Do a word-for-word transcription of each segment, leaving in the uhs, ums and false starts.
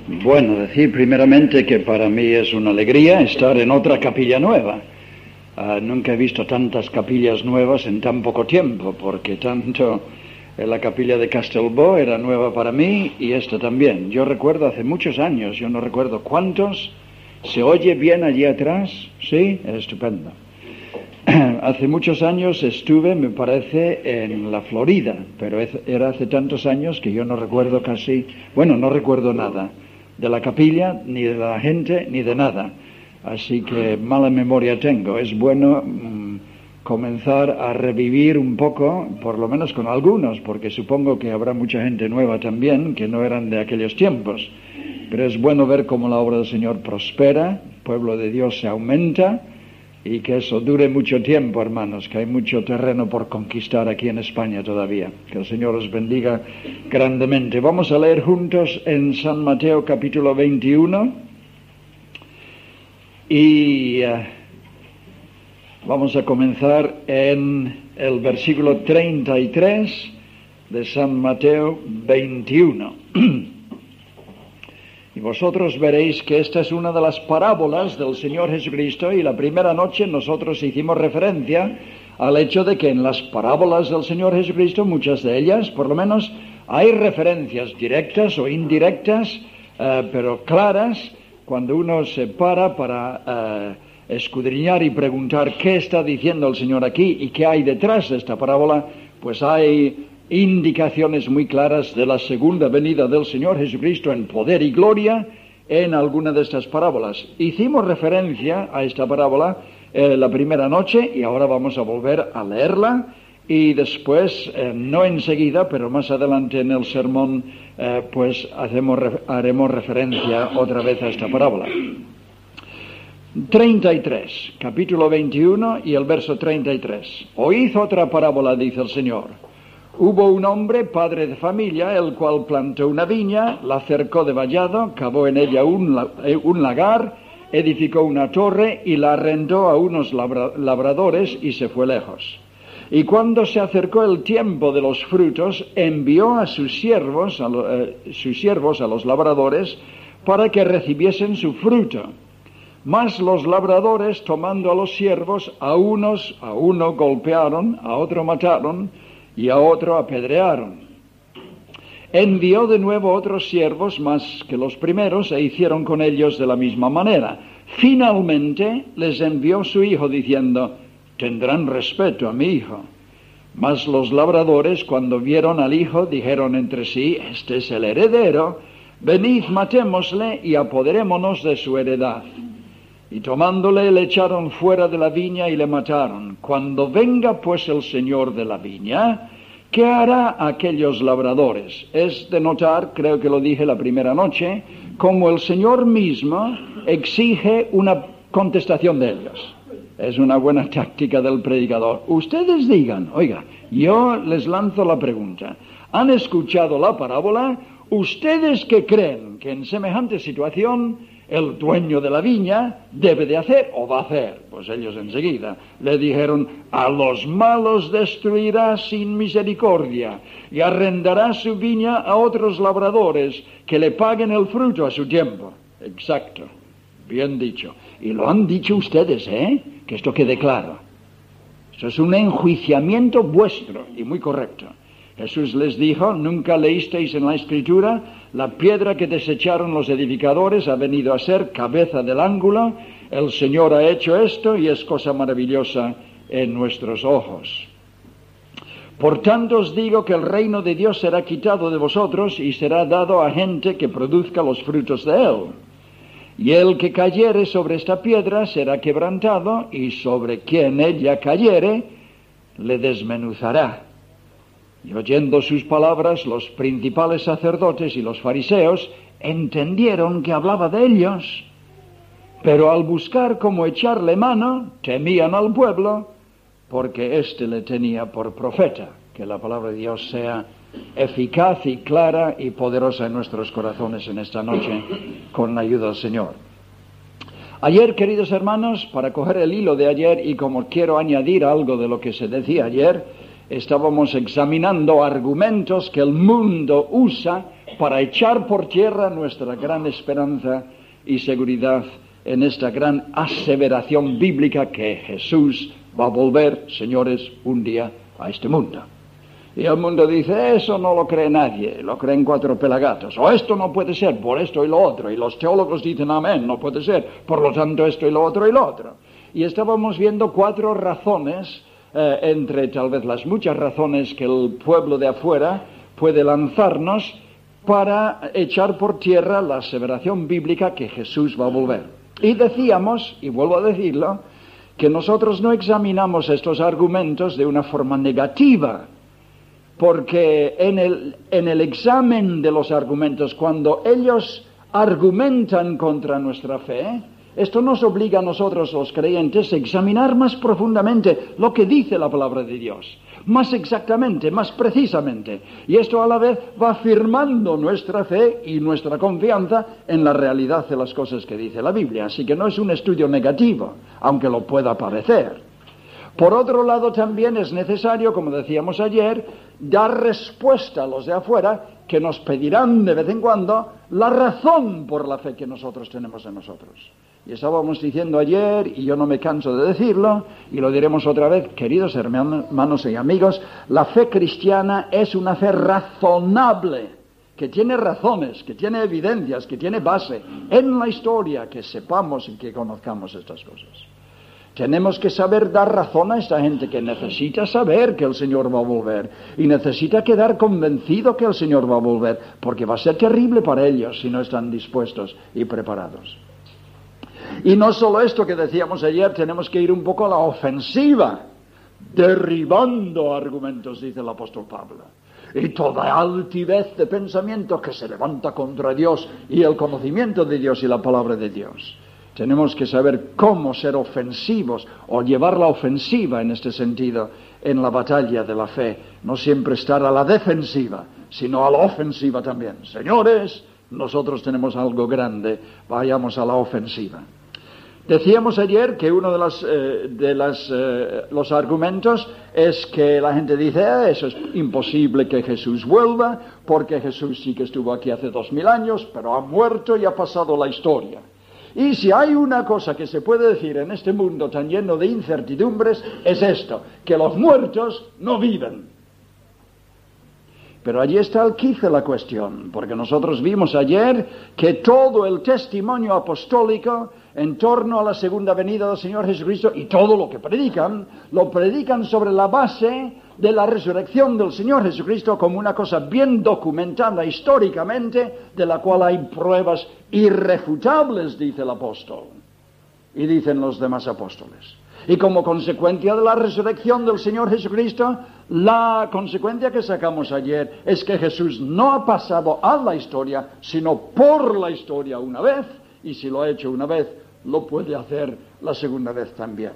Bueno, decir primeramente que para mí es una alegría estar en otra capilla nueva. Uh, nunca he visto tantas capillas nuevas en tan poco tiempo, porque tanto en la capilla de Castelbó era nueva para mí y esta también. Yo recuerdo hace muchos años, yo no recuerdo cuántos, ¿se oye bien allí atrás? Sí, estupendo. Hace muchos años estuve, me parece, en la Florida, pero era hace tantos años que yo no recuerdo casi, bueno, no recuerdo nada de la capilla, ni de la gente, ni de nada. Así que mala memoria tengo. Es bueno mmm, comenzar a revivir un poco, por lo menos con algunos, porque supongo que habrá mucha gente nueva también, que no eran de aquellos tiempos. Pero es bueno ver cómo la obra del Señor prospera, el pueblo de Dios se aumenta, y que eso dure mucho tiempo, hermanos, que hay mucho terreno por conquistar aquí en España todavía. Que el Señor os bendiga grandemente. Vamos a leer juntos en San Mateo capítulo veintiuno y uh, vamos a comenzar en el versículo treinta y tres de San Mateo veintiuno. Y vosotros veréis que esta es una de las parábolas del Señor Jesucristo, y la primera noche nosotros hicimos referencia al hecho de que en las parábolas del Señor Jesucristo, muchas de ellas, por lo menos, hay referencias directas o indirectas, eh, pero claras, cuando uno se para para eh, escudriñar y preguntar qué está diciendo el Señor aquí y qué hay detrás de esta parábola, pues hay indicaciones muy claras de la segunda venida del Señor Jesucristo en poder y gloria en alguna de estas parábolas. Hicimos referencia a esta parábola eh, la primera noche y ahora vamos a volver a leerla y después, eh, no enseguida, pero más adelante en el sermón, eh, pues hacemos, haremos referencia otra vez a esta parábola. treinta y tres, capítulo veintiuno y el verso treinta y tres. Oíd otra parábola, dice el Señor. Hubo un hombre, padre de familia, el cual plantó una viña, la cercó de vallado, cavó en ella un, un lagar, edificó una torre y la arrendó a unos labra, labradores y se fue lejos. Y cuando se acercó el tiempo de los frutos, envió a sus siervos a, lo, eh, sus siervos a los labradores para que recibiesen su fruto. Mas los labradores, tomando a los siervos, a unos, a uno golpearon, a otro mataron, y a otro apedrearon. Envió de nuevo otros siervos más que los primeros e hicieron con ellos de la misma manera. Finalmente les envió su hijo diciendo: tendrán respeto a mi hijo. Mas los labradores, cuando vieron al hijo, dijeron entre sí: este es el heredero, venid, matémosle y apoderémonos de su heredad. Y tomándole le echaron fuera de la viña y le mataron. Cuando venga pues el señor de la viña, ¿qué hará aquellos labradores? Es de notar, creo que lo dije la primera noche, como el Señor mismo exige una contestación de ellos. Es una buena táctica del predicador. Ustedes digan, oiga, yo les lanzo la pregunta. ¿Han escuchado la parábola? ¿Ustedes qué creen que en semejante situación el dueño de la viña debe de hacer o va a hacer? Pues ellos enseguida le dijeron: a los malos destruirá sin misericordia y arrendará su viña a otros labradores que le paguen el fruto a su tiempo. Exacto, bien dicho. Y lo han dicho ustedes, ¿eh? Que esto quede claro. Esto es un enjuiciamiento vuestro y muy correcto. Jesús les dijo: ¿nunca leísteis en la Escritura? La piedra que desecharon los edificadores ha venido a ser cabeza del ángulo. El Señor ha hecho esto y es cosa maravillosa en nuestros ojos. Por tanto os digo que el reino de Dios será quitado de vosotros y será dado a gente que produzca los frutos de él. Y el que cayere sobre esta piedra será quebrantado, y sobre quien ella cayere le desmenuzará. Y oyendo sus palabras, los principales sacerdotes y los fariseos entendieron que hablaba de ellos, pero al buscar cómo echarle mano, temían al pueblo, porque éste le tenía por profeta. Que la palabra de Dios sea eficaz y clara y poderosa en nuestros corazones en esta noche, con la ayuda del Señor. Ayer, queridos hermanos, para coger el hilo de ayer, y como quiero añadir algo de lo que se decía ayer, estábamos examinando argumentos que el mundo usa para echar por tierra nuestra gran esperanza y seguridad en esta gran aseveración bíblica que Jesús va a volver, señores, un día a este mundo. Y el mundo dice, eso no lo cree nadie, lo creen cuatro pelagatos, o esto no puede ser por esto y lo otro, y los teólogos dicen amén, no puede ser, por lo tanto esto y lo otro y lo otro. Y estábamos viendo cuatro razones, eh, entre tal vez las muchas razones que el pueblo de afuera puede lanzarnos para echar por tierra la aseveración bíblica que Jesús va a volver. Y decíamos, y vuelvo a decirlo, que nosotros no examinamos estos argumentos de una forma negativa, porque en el, en el examen de los argumentos, cuando ellos argumentan contra nuestra fe, esto nos obliga a nosotros los creyentes a examinar más profundamente lo que dice la palabra de Dios, más exactamente, más precisamente, y esto a la vez va afirmando nuestra fe y nuestra confianza en la realidad de las cosas que dice la Biblia, así que no es un estudio negativo, aunque lo pueda parecer. Por otro lado, también es necesario, como decíamos ayer, dar respuesta a los de afuera que nos pedirán de vez en cuando la razón por la fe que nosotros tenemos en nosotros. Y estábamos diciendo ayer, y yo no me canso de decirlo, y lo diremos otra vez, queridos hermanos y amigos, la fe cristiana es una fe razonable, que tiene razones, que tiene evidencias, que tiene base en la historia, que sepamos y que conozcamos estas cosas. Tenemos que saber dar razón a esta gente que necesita saber que el Señor va a volver y necesita quedar convencido que el Señor va a volver, porque va a ser terrible para ellos si no están dispuestos y preparados. Y no solo esto que decíamos ayer, tenemos que ir un poco a la ofensiva, derribando argumentos, dice el apóstol Pablo, y toda altivez de pensamiento que se levanta contra Dios y el conocimiento de Dios y la palabra de Dios. Tenemos que saber cómo ser ofensivos o llevar la ofensiva en este sentido en la batalla de la fe. No siempre estar a la defensiva, sino a la ofensiva también. Señores, nosotros tenemos algo grande, vayamos a la ofensiva. Decíamos ayer que uno de, las, eh, de las, eh, los argumentos es que la gente dice, eh, eso es imposible que Jesús vuelva, porque Jesús sí que estuvo aquí hace dos mil años, pero ha muerto y ha pasado la historia. Y si hay una cosa que se puede decir en este mundo tan lleno de incertidumbres, es esto, que los muertos no viven. Pero allí está el quid de la cuestión, porque nosotros vimos ayer que todo el testimonio apostólico en torno a la segunda venida del Señor Jesucristo y todo lo que predican, lo predican sobre la base de la resurrección del Señor Jesucristo como una cosa bien documentada históricamente, de la cual hay pruebas irrefutables, dice el apóstol, y dicen los demás apóstoles. Y como consecuencia de la resurrección del Señor Jesucristo, la consecuencia que sacamos ayer es que Jesús no ha pasado a la historia, sino por la historia una vez, y si lo ha hecho una vez, lo puede hacer la segunda vez también.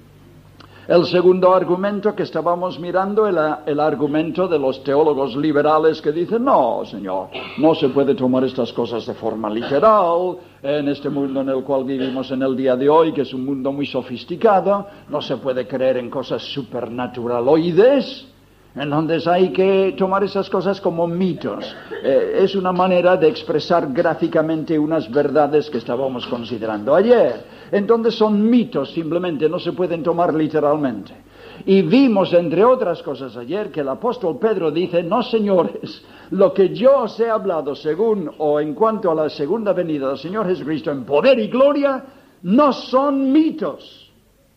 El segundo argumento que estábamos mirando era el argumento de los teólogos liberales que dicen, no, señor, no se puede tomar estas cosas de forma literal, en este mundo en el cual vivimos en el día de hoy, que es un mundo muy sofisticado, no se puede creer en cosas supernaturaloides, entonces hay que tomar esas cosas como mitos. Eh, es una manera de expresar gráficamente unas verdades que estábamos considerando ayer. Entonces son mitos, simplemente no se pueden tomar literalmente. Y vimos, entre otras cosas ayer, que el apóstol Pedro dice, no señores, lo que yo os he hablado según o en cuanto a la segunda venida del Señor Jesucristo en poder y gloria, no son mitos,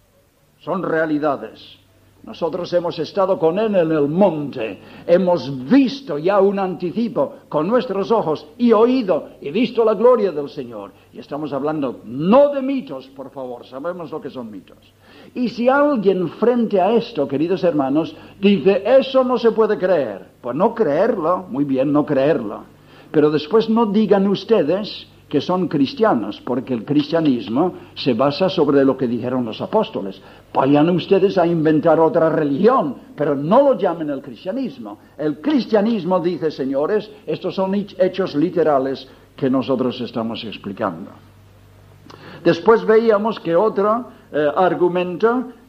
son realidades. Nosotros hemos estado con Él en el monte, hemos visto ya un anticipo con nuestros ojos y oído y visto la gloria del Señor. Y estamos hablando no de mitos, por favor, sabemos lo que son mitos. Y si alguien frente a esto, queridos hermanos, dice, eso no se puede creer, pues no creerlo, muy bien, no creerlo. Pero después no digan ustedes que son cristianos, porque el cristianismo se basa sobre lo que dijeron los apóstoles. Vayan ustedes a inventar otra religión, pero no lo llamen el cristianismo. El cristianismo dice, señores, estos son hechos literales que nosotros estamos explicando. Después veíamos que otro eh, argumento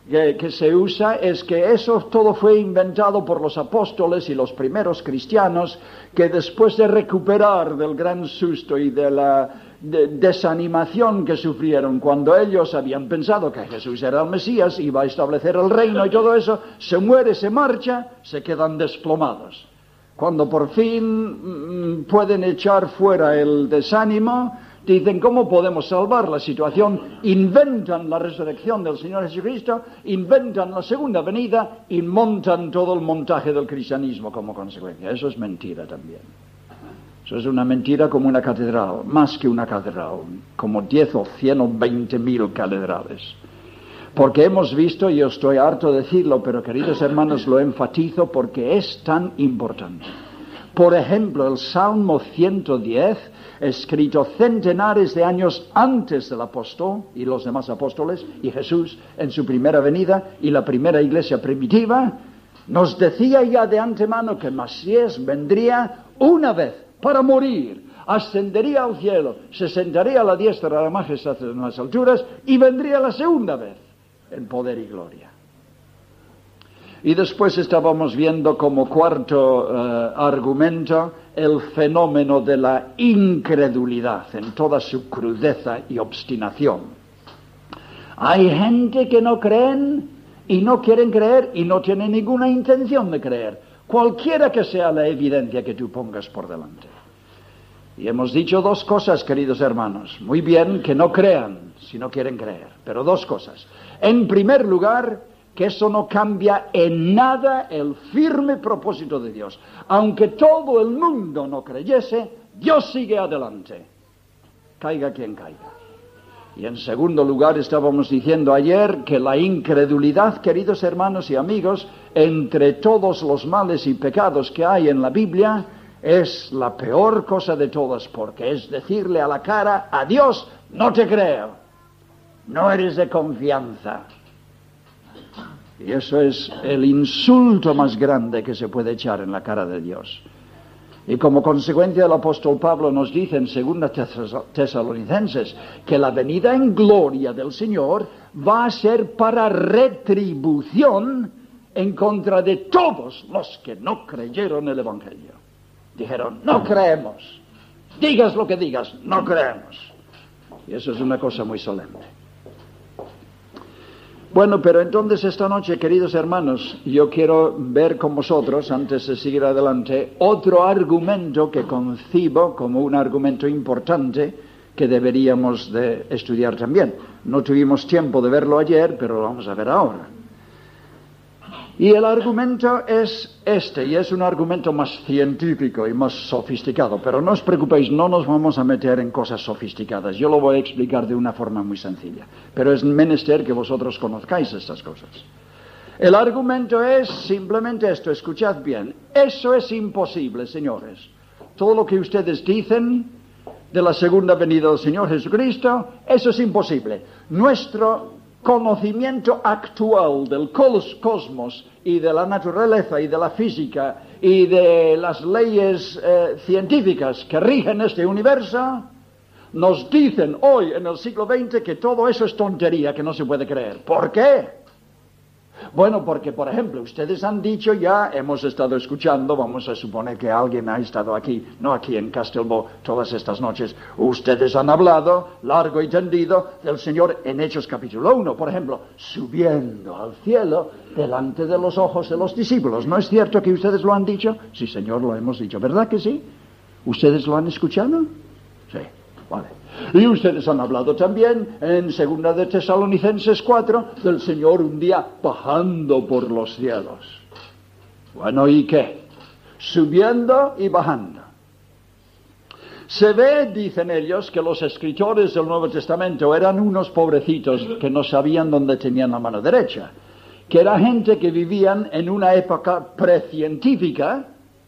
que, que se usa es que eso todo fue inventado por los apóstoles y los primeros cristianos, que después de recuperar del gran susto y de la de desanimación que sufrieron cuando ellos habían pensado que Jesús era el Mesías, iba a establecer el reino y todo eso, se muere, se marcha, se quedan desplomados. Cuando por fin mmm, pueden echar fuera el desánimo, dicen, ¿cómo podemos salvar la situación? Inventan la resurrección del Señor Jesucristo, inventan la segunda venida y montan todo el montaje del cristianismo como consecuencia. Eso es mentira también. Eso es una mentira como una catedral, más que una catedral, como diez o cien o veinte mil catedrales. Porque hemos visto, y yo estoy harto de decirlo, pero queridos hermanos, lo enfatizo porque es tan importante. Por ejemplo, el Salmo ciento diez, escrito centenares de años antes del apóstol y los demás apóstoles, y Jesús en su primera venida y la primera iglesia primitiva, nos decía ya de antemano que Mesías vendría una vez para morir, ascendería al cielo, se sentaría a la diestra de la majestad en las alturas y vendría la segunda vez en poder y gloria. Y después estábamos viendo como cuarto uh, argumento el fenómeno de la incredulidad en toda su crudeza y obstinación. Hay gente que no creen y no quieren creer y no tienen ninguna intención de creer, cualquiera que sea la evidencia que tú pongas por delante. Y hemos dicho dos cosas, queridos hermanos. Muy bien, que no crean si no quieren creer, pero dos cosas. En primer lugar, que eso no cambia en nada el firme propósito de Dios. Aunque todo el mundo no creyese, Dios sigue adelante, caiga quien caiga. Y en segundo lugar, estábamos diciendo ayer que la incredulidad, queridos hermanos y amigos, entre todos los males y pecados que hay en la Biblia, es la peor cosa de todas, porque es decirle a la cara a Dios, no te creo, no eres de confianza. Y eso es el insulto más grande que se puede echar en la cara de Dios. Y como consecuencia el apóstol Pablo nos dice en segunda Tesalonicenses que la venida en gloria del Señor va a ser para retribución en contra de todos los que no creyeron el Evangelio. Dijeron, no creemos, digas lo que digas, no creemos. Y eso es una cosa muy solemne. Bueno, pero entonces esta noche, queridos hermanos, yo quiero ver con vosotros, antes de seguir adelante, otro argumento que concibo como un argumento importante que deberíamos de estudiar también. No tuvimos tiempo de verlo ayer, pero lo vamos a ver ahora. Y el argumento es este, y es un argumento más científico y más sofisticado, pero no os preocupéis, no nos vamos a meter en cosas sofisticadas, yo lo voy a explicar de una forma muy sencilla, pero es menester que vosotros conozcáis estas cosas. El argumento es simplemente esto, escuchad bien, eso es imposible, señores. Todo lo que ustedes dicen de la segunda venida del Señor Jesucristo, eso es imposible. Nuestro conocimiento actual del cosmos y de la naturaleza y de la física y de las leyes eh, científicas que rigen este universo, nos dicen hoy en el siglo veinte que todo eso es tontería, que no se puede creer. ¿Por qué? Bueno, porque, por ejemplo, ustedes han dicho ya, hemos estado escuchando, vamos a suponer que alguien ha estado aquí, no aquí en Castelbo, todas estas noches, ustedes han hablado largo y tendido del Señor en Hechos capítulo uno, por ejemplo, subiendo al cielo delante de los ojos de los discípulos. ¿No es cierto que ustedes lo han dicho? Sí, Señor, lo hemos dicho. ¿Verdad que sí? ¿Ustedes lo han escuchado? Sí, vale. Y ustedes han hablado también en segunda de Tesalonicenses cuatro del Señor un día bajando por los cielos. Bueno, ¿y qué? Subiendo y bajando. Se ve, dicen ellos, que los escritores del Nuevo Testamento eran unos pobrecitos que no sabían dónde tenían la mano derecha, que era gente que vivían en una época precientífica,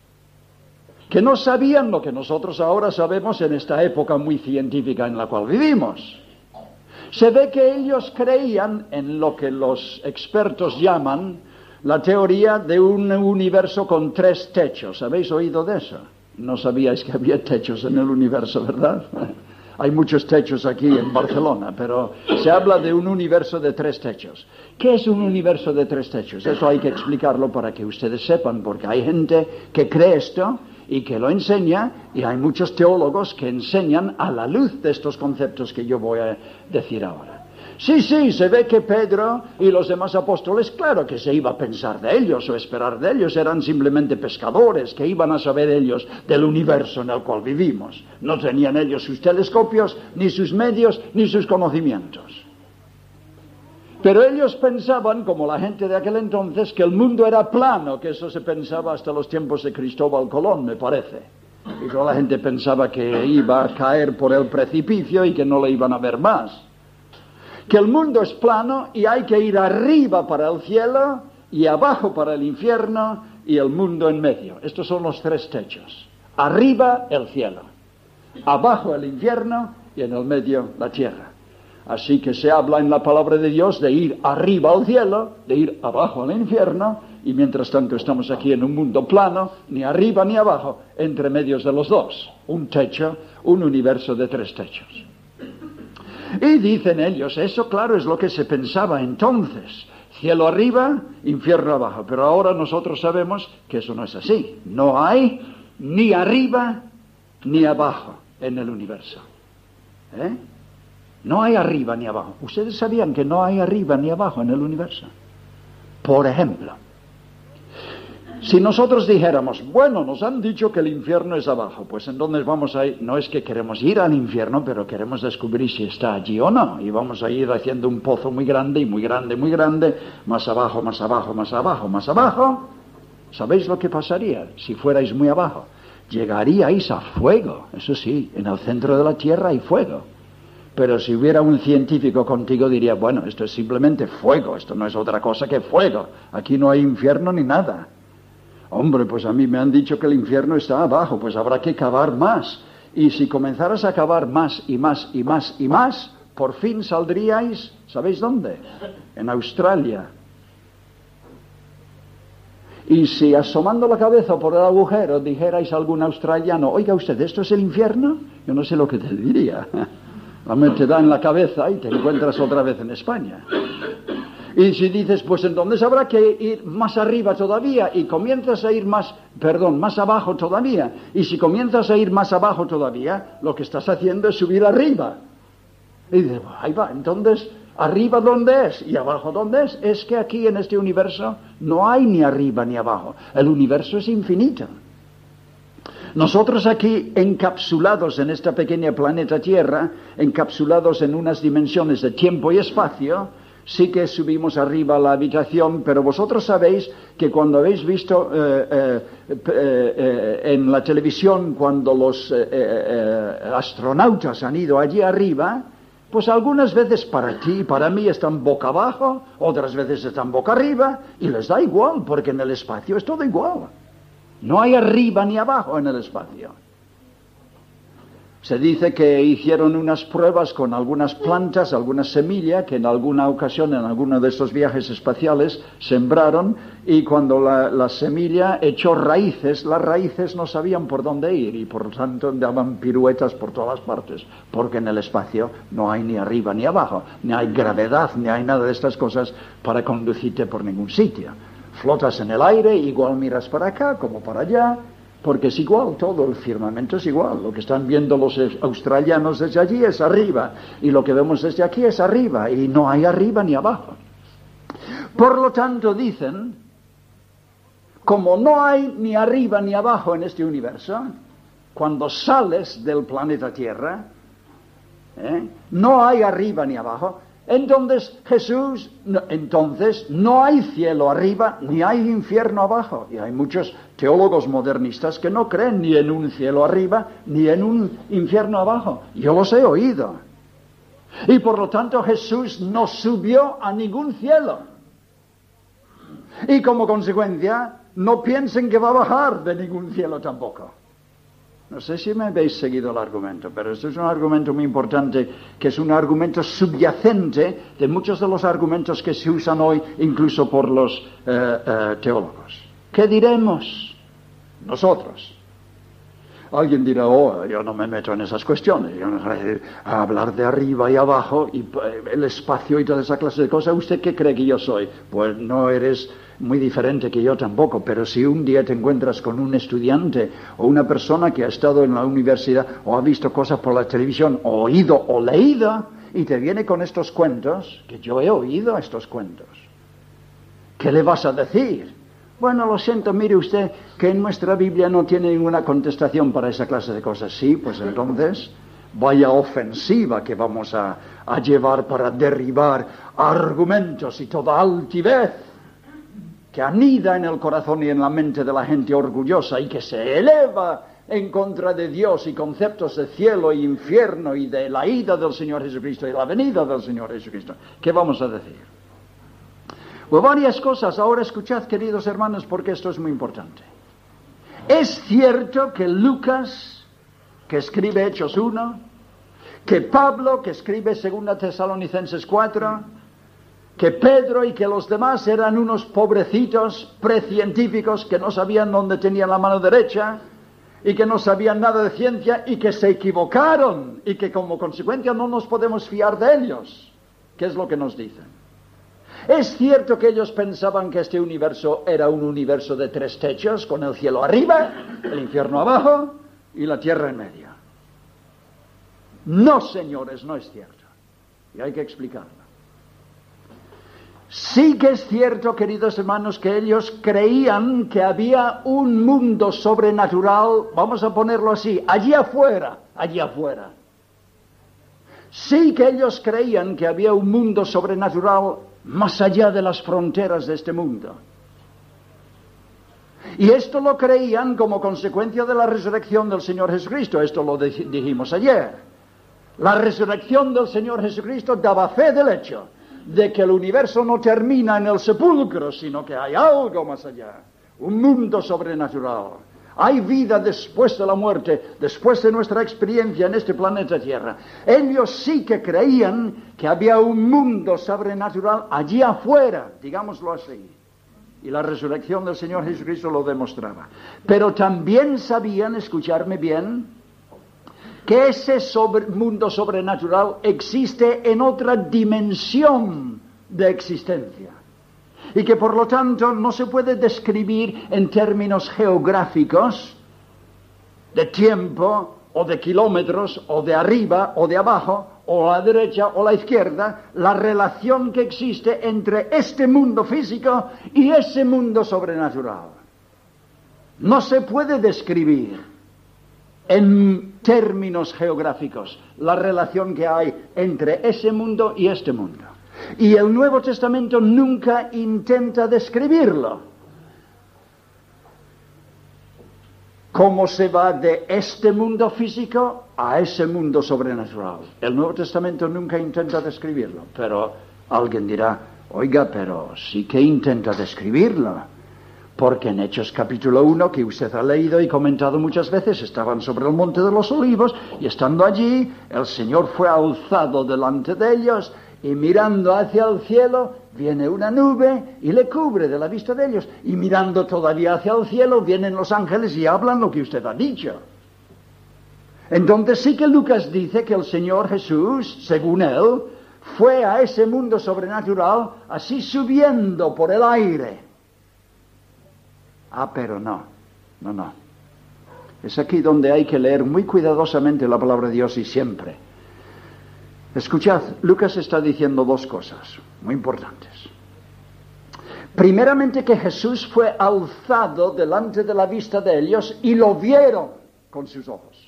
que no sabían lo que nosotros ahora sabemos en esta época muy científica en la cual vivimos. Se ve que ellos creían en lo que los expertos llaman la teoría de un universo con tres techos. ¿Habéis oído de eso? No sabíais que había techos en el universo, ¿verdad? Hay muchos techos aquí en Barcelona, pero se habla de un universo de tres techos. ¿Qué es un universo de tres techos? Eso hay que explicarlo para que ustedes sepan, porque hay gente que cree esto y que lo enseña, y hay muchos teólogos que enseñan a la luz de estos conceptos que yo voy a decir ahora. Sí, sí, se ve que Pedro y los demás apóstoles, claro que se iba a pensar de ellos o esperar de ellos, eran simplemente pescadores, que iban a saber ellos del universo en el cual vivimos. No tenían ellos sus telescopios, ni sus medios, ni sus conocimientos. Pero ellos pensaban, como la gente de aquel entonces, que el mundo era plano, que eso se pensaba hasta los tiempos de Cristóbal Colón, me parece. Y toda la gente pensaba que iba a caer por el precipicio y que no le iban a ver más. Que el mundo es plano y hay que ir arriba para el cielo y abajo para el infierno y el mundo en medio. Estos son los tres techos. Arriba el cielo, abajo el infierno y en el medio la tierra. Así que se habla en la palabra de Dios de ir arriba al cielo, de ir abajo al infierno, y mientras tanto estamos aquí en un mundo plano, ni arriba ni abajo, entre medios de los dos. Un techo, un universo de tres techos. Y dicen ellos, eso claro es lo que se pensaba entonces, cielo arriba, infierno abajo, pero ahora nosotros sabemos que eso no es así, no hay ni arriba ni abajo en el universo, ¿eh? No hay arriba ni abajo. Ustedes sabían que no hay arriba ni abajo en el universo. Por ejemplo, si nosotros dijéramos, bueno, nos han dicho que el infierno es abajo, pues entonces vamos a ir, no es que queremos ir al infierno, pero queremos descubrir si está allí o no, y vamos a ir haciendo un pozo muy grande, y muy grande, muy grande, más abajo, más abajo, más abajo, más abajo. ¿Sabéis lo que pasaría si fuerais muy abajo? Llegaríais a fuego, eso sí, en el centro de la tierra hay fuego. Pero si hubiera un científico contigo diría, bueno, esto es simplemente fuego, esto no es otra cosa que fuego, aquí no hay infierno ni nada. Hombre, pues a mí me han dicho que el infierno está abajo, pues habrá que cavar más. Y si comenzaras a cavar más y más y más y más, por fin saldríais, ¿sabéis dónde? En Australia. Y si asomando la cabeza por el agujero dijerais a algún australiano, oiga usted, ¿esto es el infierno? Yo no sé lo que te diría. La mente te da en la cabeza y te encuentras otra vez en España. Y si dices, pues entonces habrá que ir más arriba todavía, y comienzas a ir más, perdón, más abajo todavía, y si comienzas a ir más abajo todavía, lo que estás haciendo es subir arriba. Y dices, ahí va, entonces, ¿arriba dónde es? ¿Y abajo dónde es? Es que aquí en este universo no hay ni arriba ni abajo. El universo es infinito. Nosotros aquí, encapsulados en esta pequeña planeta Tierra, encapsulados en unas dimensiones de tiempo y espacio, sí que subimos arriba a la habitación, pero vosotros sabéis que cuando habéis visto eh, eh, eh, eh, en la televisión, cuando los eh, eh, astronautas han ido allí arriba, pues algunas veces para ti y para mí están boca abajo, otras veces están boca arriba, y les da igual, porque en el espacio es todo igual. No hay arriba ni abajo en el espacio. Se dice que hicieron unas pruebas con algunas plantas, alguna semilla, que en alguna ocasión, en alguno de estos viajes espaciales, sembraron, y cuando la, la semilla echó raíces, las raíces no sabían por dónde ir, y por lo tanto daban piruetas por todas partes, porque en el espacio no hay ni arriba ni abajo, ni hay gravedad, ni hay nada de estas cosas para conducirte por ningún sitio. Flotas en el aire, igual miras para acá como para allá, porque es igual, todo el firmamento es igual. Lo que están viendo los australianos desde allí es arriba, y lo que vemos desde aquí es arriba, y no hay arriba ni abajo. Por lo tanto, dicen, como no hay ni arriba ni abajo en este universo, cuando sales del planeta Tierra, ¿eh? no hay arriba ni abajo. Entonces Jesús, no, entonces no hay cielo arriba ni hay infierno abajo. Y hay muchos teólogos modernistas que no creen ni en un cielo arriba ni en un infierno abajo. Yo los he oído. Y por lo tanto Jesús no subió a ningún cielo. Y como consecuencia, no piensen que va a bajar de ningún cielo tampoco. No sé si me habéis seguido el argumento, pero esto es un argumento muy importante, que es un argumento subyacente de muchos de los argumentos que se usan hoy, incluso por los eh, eh, teólogos. ¿Qué diremos nosotros? Alguien dirá, oh, yo no me meto en esas cuestiones, yo no sé, a hablar de arriba y abajo y el espacio y toda esa clase de cosas. ¿Usted qué cree que yo soy? Pues no eres muy diferente que yo tampoco, pero si un día te encuentras con un estudiante o una persona que ha estado en la universidad o ha visto cosas por la televisión, o oído o leído, y te viene con estos cuentos, que yo he oído estos cuentos, ¿qué le vas a decir? Bueno, lo siento, mire usted que en nuestra Biblia no tiene ninguna contestación para esa clase de cosas. Sí, pues entonces, vaya ofensiva que vamos a, a llevar para derribar argumentos y toda altivez que anida en el corazón y en la mente de la gente orgullosa y que se eleva en contra de Dios y conceptos de cielo e infierno y de la ida del Señor Jesucristo y la venida del Señor Jesucristo. ¿Qué vamos a decir? Pues varias cosas. Ahora escuchad, queridos hermanos, porque esto es muy importante. Es cierto que Lucas, que escribe Hechos uno, que Pablo, que escribe segunda Tesalonicenses cuatro, que Pedro y que los demás eran unos pobrecitos precientíficos que no sabían dónde tenían la mano derecha y que no sabían nada de ciencia y que se equivocaron y que como consecuencia no nos podemos fiar de ellos. ¿Qué es lo que nos dicen? Es cierto que ellos pensaban que este universo era un universo de tres techos, con el cielo arriba, el infierno abajo y la tierra en medio. No, señores, no es cierto. Y hay que explicarlo. Sí que es cierto, queridos hermanos, que ellos creían que había un mundo sobrenatural, vamos a ponerlo así, allí afuera, allí afuera. Sí que ellos creían que había un mundo sobrenatural más allá de las fronteras de este mundo. Y esto lo creían como consecuencia de la resurrección del Señor Jesucristo. Esto lo dijimos ayer. La resurrección del Señor Jesucristo daba fe del hecho de que el universo no termina en el sepulcro, sino que hay algo más allá, un mundo sobrenatural. Hay vida después de la muerte, después de nuestra experiencia en este planeta Tierra. Ellos sí que creían que había un mundo sobrenatural allí afuera, digámoslo así. Y la resurrección del Señor Jesucristo lo demostraba. Pero también sabían, escucharme bien, que ese sobre, mundo sobrenatural existe en otra dimensión de existencia. Y que por lo tanto no se puede describir en términos geográficos, de tiempo, o de kilómetros, o de arriba, o de abajo, o a la derecha, o a la izquierda, la relación que existe entre este mundo físico y ese mundo sobrenatural. No se puede describir en términos geográficos la relación que hay entre ese mundo y este mundo. Y el Nuevo Testamento nunca intenta describirlo. ¿Cómo se va de este mundo físico a ese mundo sobrenatural? El Nuevo Testamento nunca intenta describirlo. Pero alguien dirá, oiga, pero sí que intenta describirlo. Porque en Hechos capítulo uno, que usted ha leído y comentado muchas veces, estaban sobre el monte de los olivos, y estando allí, el Señor fue alzado delante de ellos, y mirando hacia el cielo, viene una nube y le cubre de la vista de ellos. Y mirando todavía hacia el cielo, vienen los ángeles y hablan lo que usted ha dicho. Entonces sí que Lucas dice que el Señor Jesús, según él, fue a ese mundo sobrenatural así subiendo por el aire. Ah, pero no, no, no. Es aquí donde hay que leer muy cuidadosamente la palabra de Dios y siempre. Escuchad, Lucas está diciendo dos cosas muy importantes. Primeramente, que Jesús fue alzado delante de la vista de ellos y lo vieron con sus ojos.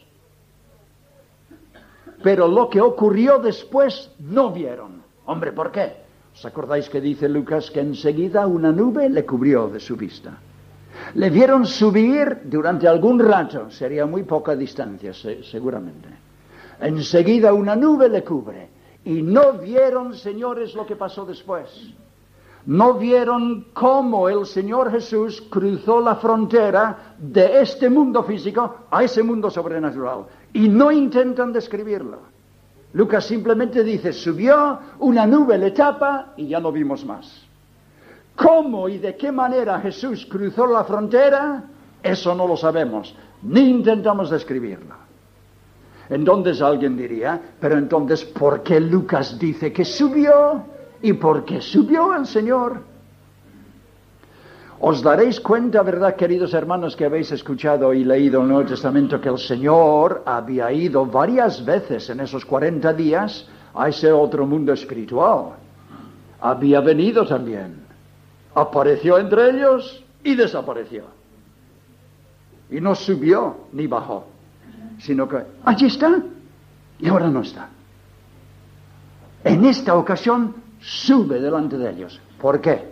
Pero lo que ocurrió después no vieron. Hombre, ¿por qué? ¿Os acordáis que dice Lucas que enseguida una nube le cubrió de su vista? Le vieron subir durante algún rato, sería muy poca distancia, seguramente. Enseguida una nube le cubre. Y no vieron, señores, lo que pasó después. No vieron cómo el Señor Jesús cruzó la frontera de este mundo físico a ese mundo sobrenatural. Y no intentan describirlo. Lucas simplemente dice, subió, una nube le tapa y ya no vimos más. ¿Cómo y de qué manera Jesús cruzó la frontera? Eso no lo sabemos. ni intentamos describirlo. Entonces alguien diría, pero entonces, ¿por qué Lucas dice que subió? ¿Y por qué subió el Señor? Os daréis cuenta, ¿verdad, queridos hermanos, que habéis escuchado y leído el Nuevo Testamento, que el Señor había ido varias veces en esos cuarenta días a ese otro mundo espiritual? Había venido también. Apareció entre ellos y desapareció. Y no subió ni bajó, sino que allí está y ahora no está. En esta ocasión sube delante de ellos. ¿Por qué?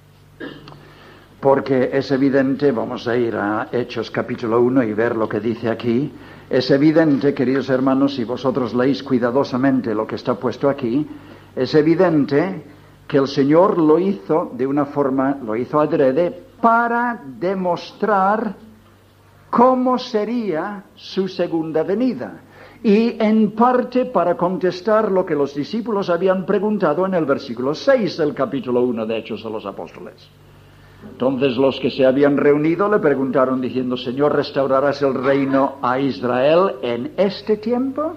Porque es evidente, vamos a ir a Hechos capítulo uno y ver lo que dice aquí. Es evidente, queridos hermanos, si vosotros leéis cuidadosamente lo que está puesto aquí, es evidente que el Señor lo hizo de una forma, lo hizo adrede, para demostrar cómo sería su segunda venida. Y en parte para contestar lo que los discípulos habían preguntado en el versículo seis del capítulo uno de Hechos de los Apóstoles. Entonces los que se habían reunido le preguntaron diciendo, Señor, ¿restaurarás el reino a Israel en este tiempo?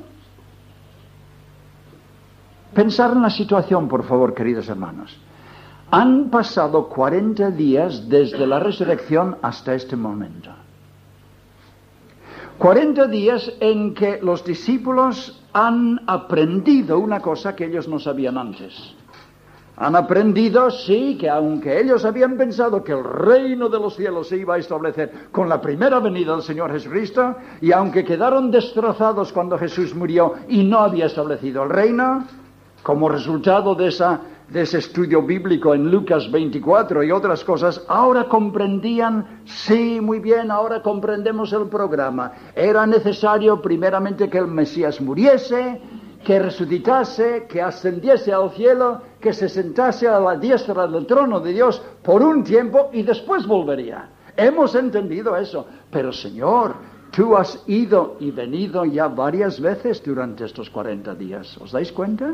Pensar en la situación, por favor, queridos hermanos. Han pasado cuarenta días desde la resurrección hasta este momento. cuarenta días en que los discípulos han aprendido una cosa que ellos no sabían antes. Han aprendido, sí, que aunque ellos habían pensado que el reino de los cielos se iba a establecer con la primera venida del Señor Jesucristo, y aunque quedaron destrozados cuando Jesús murió y no había establecido el reino, como resultado de, esa, de ese estudio bíblico en Lucas veinticuatro y otras cosas, ahora comprendían, sí, muy bien, ahora comprendemos el programa. Era necesario primeramente que el Mesías muriese, que resucitase, que ascendiese al cielo, que se sentase a la diestra del trono de Dios por un tiempo y después volvería. Hemos entendido eso. Pero Señor, tú has ido y venido ya varias veces durante estos cuarenta días. ¿Os dais cuenta?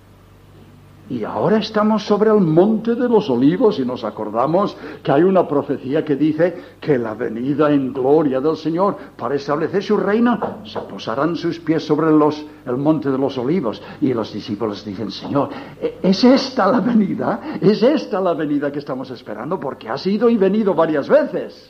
Y ahora estamos sobre el monte de los olivos y nos acordamos que hay una profecía que dice que la venida en gloria del Señor para establecer su reino, se posarán sus pies sobre los, el monte de los olivos. Y los discípulos dicen, Señor, ¿es esta la venida? ¿Es esta la venida que estamos esperando? Porque has ido y venido varias veces.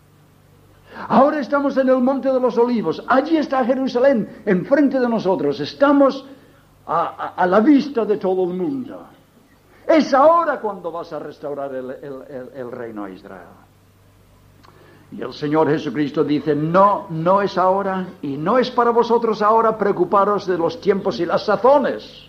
Ahora estamos en el monte de los olivos. Allí está Jerusalén, enfrente de nosotros. Estamos A, a, a la vista de todo el mundo. Es ahora cuando vas a restaurar el, el, el, el reino a Israel. Y el Señor Jesucristo dice, no, no es ahora, y no es para vosotros ahora preocuparos de los tiempos y las sazones.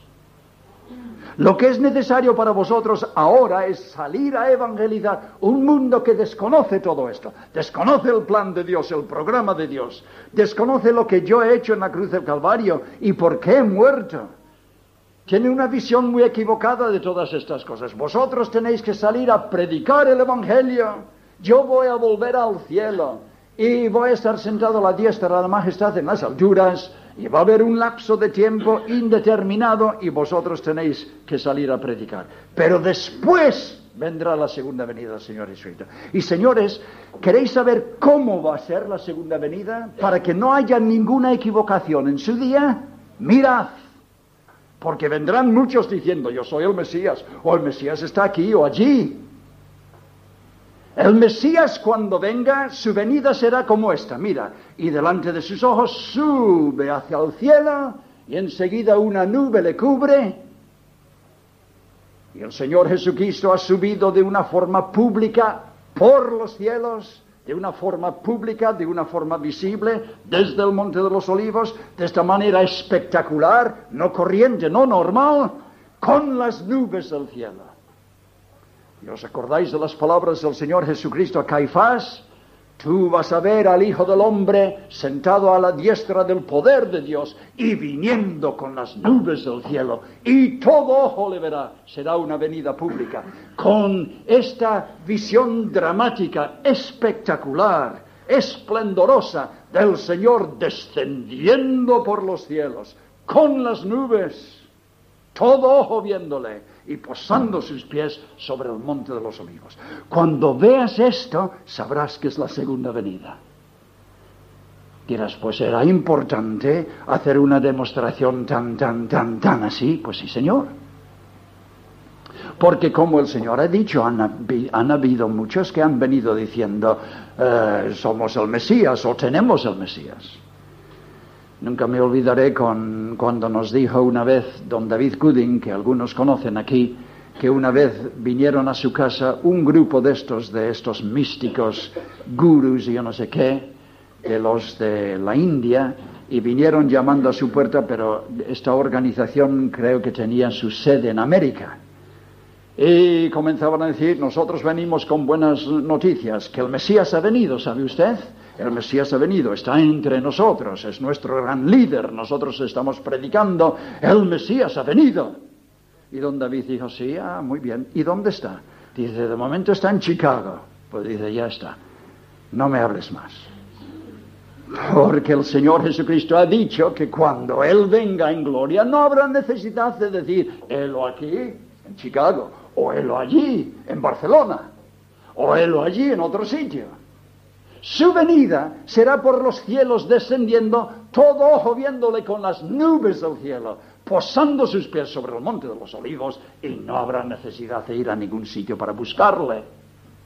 Lo que es necesario para vosotros ahora es salir a evangelizar un mundo que desconoce todo esto, desconoce el plan de Dios, el programa de Dios, desconoce lo que yo he hecho en la cruz del Calvario y por qué he muerto. Tiene una visión muy equivocada de todas estas cosas. Vosotros tenéis que salir a predicar el Evangelio. Yo voy a volver al cielo y voy a estar sentado a la diestra de la majestad en las alturas y va a haber un lapso de tiempo indeterminado y vosotros tenéis que salir a predicar. Pero después vendrá la segunda venida del Señor Jesucristo. Y señores, ¿queréis saber cómo va a ser la segunda venida? Para que no haya ninguna equivocación en su día, mirad. Porque vendrán muchos diciendo, yo soy el Mesías, o el Mesías está aquí o allí. El Mesías cuando venga, su venida será como esta, mira, y delante de sus ojos sube hacia el cielo, y enseguida una nube le cubre. Y el Señor Jesucristo ha subido de una forma pública por los cielos, de una forma pública, de una forma visible, desde el Monte de los Olivos, de esta manera espectacular, no corriente, no normal, con las nubes del cielo. ¿Y os acordáis de las palabras del Señor Jesucristo a Caifás? Tú vas a ver al Hijo del Hombre sentado a la diestra del poder de Dios y viniendo con las nubes del cielo, y todo ojo le verá. Será una venida pública con esta visión dramática, espectacular, esplendorosa del Señor descendiendo por los cielos con las nubes, todo ojo viéndole y posando sus pies sobre el monte de los olivos. Cuando veas esto, sabrás que es la segunda venida. Dirás, pues era importante hacer una demostración tan, tan, tan, tan así. Pues sí, Señor. Porque como el Señor ha dicho, han, han habido muchos que han venido diciendo, eh, somos el Mesías o tenemos el Mesías. Nunca me olvidaré con, cuando nos dijo una vez don David Gooding, que algunos conocen aquí, que una vez vinieron a su casa un grupo de estos, de estos místicos, gurús y yo no sé qué, de los de la India, y vinieron llamando a su puerta, pero esta organización creo que tenía su sede en América. Y comenzaban a decir, nosotros venimos con buenas noticias, que el Mesías ha venido, ¿sabe usted? El Mesías ha venido, está entre nosotros, es nuestro gran líder, nosotros estamos predicando, el Mesías ha venido. Y don David dijo, sí, ah, muy bien, ¿y dónde está? Dice, de momento está en Chicago. Pues dice, ya está, no me hables más. Porque el Señor Jesucristo ha dicho que cuando Él venga en gloria no habrá necesidad de decir, helo aquí, en Chicago, o helo allí, en Barcelona, o helo allí, en otro sitio. Su venida será por los cielos descendiendo, todo ojo viéndole con las nubes del cielo, posando sus pies sobre el monte de los olivos, y no habrá necesidad de ir a ningún sitio para buscarle.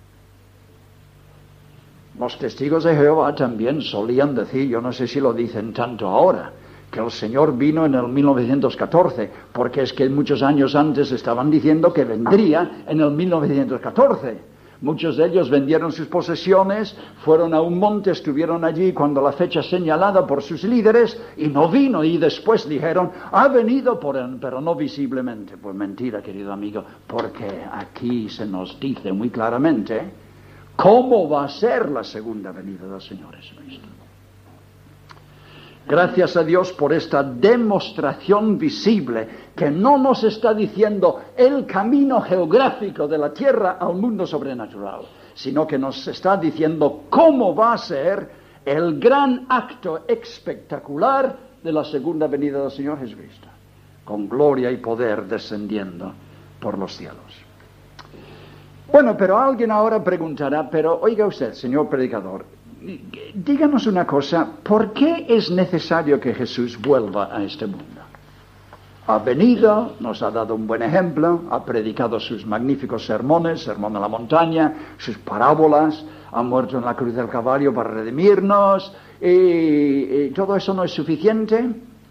Los testigos de Jehová también solían decir, yo no sé si lo dicen tanto ahora, que el Señor vino en el mil novecientos catorce, porque es que muchos años antes estaban diciendo que vendría en el mil novecientos catorce. Muchos de ellos vendieron sus posesiones, fueron a un monte, estuvieron allí cuando la fecha señalada por sus líderes y no vino, y después dijeron, ha venido, por él, pero no visiblemente. Pues mentira, querido amigo, porque aquí se nos dice muy claramente cómo va a ser la segunda venida del Señor Jesucristo. Gracias a Dios por esta demostración visible que no nos está diciendo el camino geográfico de la tierra al mundo sobrenatural, sino que nos está diciendo cómo va a ser el gran acto espectacular de la segunda venida del Señor Jesucristo, con gloria y poder descendiendo por los cielos. Bueno, pero alguien ahora preguntará, pero oiga usted, señor predicador, díganos una cosa, ¿por qué es necesario que Jesús vuelva a este mundo? Ha venido, nos ha dado un buen ejemplo, ha predicado sus magníficos sermones, sermón de la montaña, sus parábolas, ha muerto en la cruz del Calvario para redimirnos, y, y todo eso no es suficiente.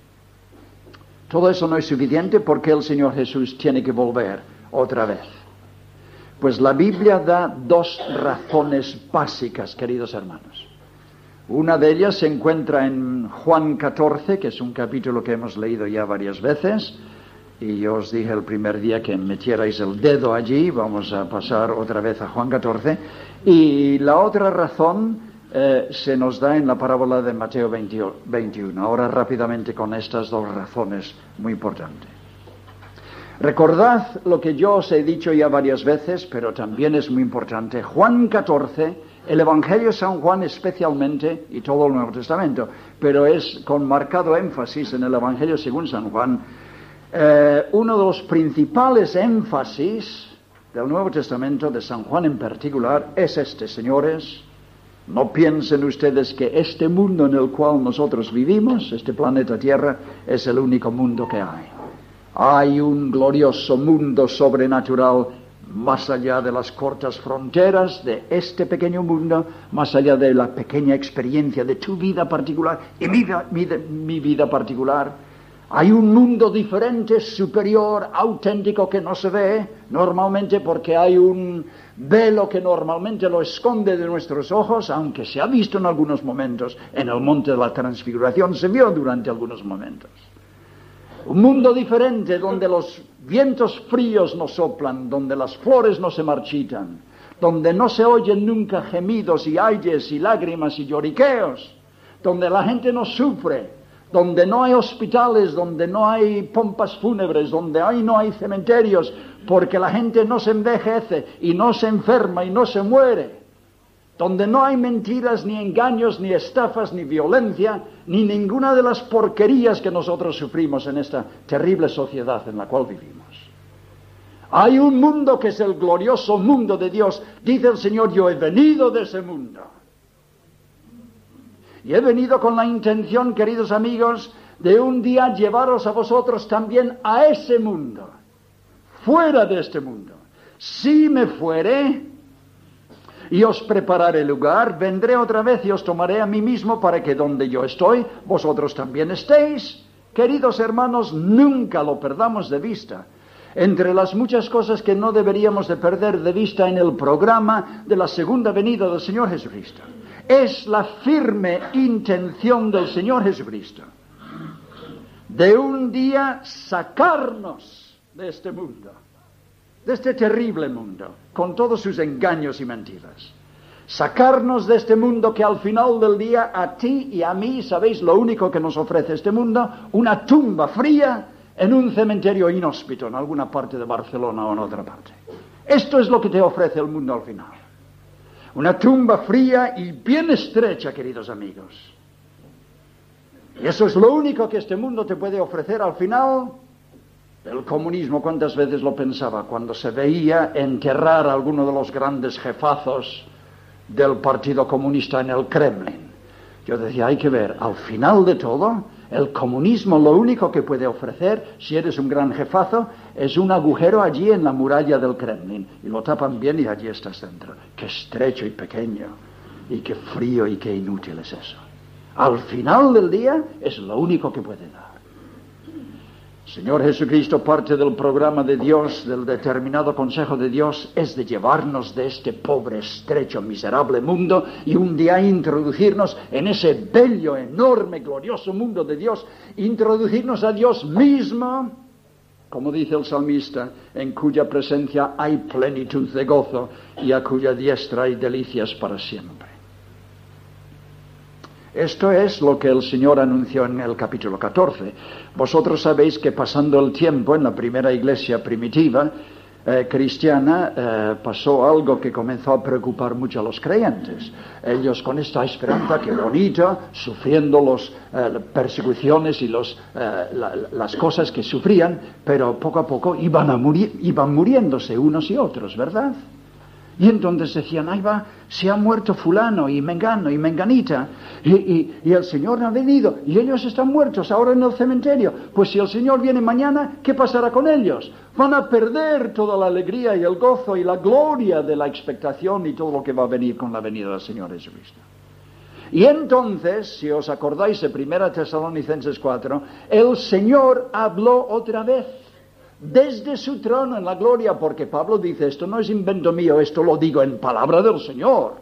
Todo eso no es suficiente porque el Señor Jesús tiene que volver otra vez. Pues la Biblia da dos razones básicas, queridos hermanos. Una de ellas se encuentra en Juan catorce, que es un capítulo que hemos leído ya varias veces, y yo os dije el primer día que metierais el dedo allí. Vamos a pasar otra vez a Juan catorce. Y la otra razón eh, se nos da en la parábola de Mateo veintiuno. Ahora rápidamente con estas dos razones muy importantes. Recordad lo que yo os he dicho ya varias veces, pero también es muy importante. Juan catorce, el Evangelio de San Juan especialmente, y todo el Nuevo Testamento, pero es con marcado énfasis en el Evangelio según San Juan, eh, uno de los principales énfasis del Nuevo Testamento, de San Juan en particular, es este, señores. No piensen ustedes que este mundo en el cual nosotros vivimos, este planeta Tierra, es el único mundo que hay. Hay un glorioso mundo sobrenatural más allá de las cortas fronteras de este pequeño mundo, más allá de la pequeña experiencia de tu vida particular y mi, mi, mi vida particular. Hay un mundo diferente, superior, auténtico, que no se ve normalmente porque hay un velo que normalmente lo esconde de nuestros ojos, aunque se ha visto en algunos momentos. En el monte de la Transfiguración se vio durante algunos momentos. Un mundo diferente donde los vientos fríos no soplan, donde las flores no se marchitan, donde no se oyen nunca gemidos y ayes y lágrimas y lloriqueos, donde la gente no sufre, donde no hay hospitales, donde no hay pompas fúnebres, donde ahí no hay cementerios, porque la gente no se envejece y no se enferma y no se muere, donde no hay mentiras, ni engaños, ni estafas, ni violencia, ni ninguna de las porquerías que nosotros sufrimos en esta terrible sociedad en la cual vivimos. Hay un mundo que es el glorioso mundo de Dios. Dice el Señor, yo he venido de ese mundo. Y he venido con la intención, queridos amigos, de un día llevaros a vosotros también a ese mundo, fuera de este mundo. Si me fuere y os prepararé lugar, vendré otra vez y os tomaré a mí mismo para que donde yo estoy, vosotros también estéis. Queridos hermanos, nunca lo perdamos de vista. Entre las muchas cosas que no deberíamos de perder de vista en el programa de la segunda venida del Señor Jesucristo, es la firme intención del Señor Jesucristo de un día sacarnos de este mundo, de este terrible mundo, con todos sus engaños y mentiras. Sacarnos de este mundo que al final del día a ti y a mí, ¿sabéis lo único que nos ofrece este mundo? Una tumba fría en un cementerio inhóspito en alguna parte de Barcelona o en otra parte. Esto es lo que te ofrece el mundo al final. Una tumba fría y bien estrecha, queridos amigos. Y eso es lo único que este mundo te puede ofrecer al final. El comunismo, ¿cuántas veces lo pensaba? Cuando se veía enterrar a alguno de los grandes jefazos del Partido Comunista en el Kremlin. Yo decía, hay que ver, al final de todo, el comunismo lo único que puede ofrecer, si eres un gran jefazo, es un agujero allí en la muralla del Kremlin. Y lo tapan bien y allí estás dentro. Qué estrecho y pequeño, y qué frío y qué inútil es eso. Al final del día es lo único que puede dar. Señor Jesucristo, parte del programa de Dios, del determinado consejo de Dios, es de llevarnos de este pobre, estrecho, miserable mundo y un día introducirnos en ese bello, enorme, glorioso mundo de Dios, introducirnos a Dios mismo, como dice el salmista, en cuya presencia hay plenitud de gozo y a cuya diestra hay delicias para siempre. Esto es lo que el Señor anunció en el capítulo catorce. Vosotros sabéis que pasando el tiempo en la primera iglesia primitiva eh, cristiana eh, pasó algo que comenzó a preocupar mucho a los creyentes. Ellos con esta esperanza, que bonito, sufriendo las eh, persecuciones y los, eh, la, las cosas que sufrían, pero poco a poco iban, a muri- iban muriéndose unos y otros, ¿verdad? Y entonces decían, ahí va, se ha muerto fulano y mengano y menganita, y, y, y el Señor no ha venido, y ellos están muertos ahora en el cementerio. Pues si el Señor viene mañana, ¿qué pasará con ellos? Van a perder toda la alegría y el gozo y la gloria de la expectación y todo lo que va a venir con la venida del Señor Jesucristo. Y entonces, si os acordáis de primera Tesalonicenses cuatro, el Señor habló otra vez desde su trono en la gloria, porque Pablo dice, esto no es invento mío, esto lo digo en palabra del Señor.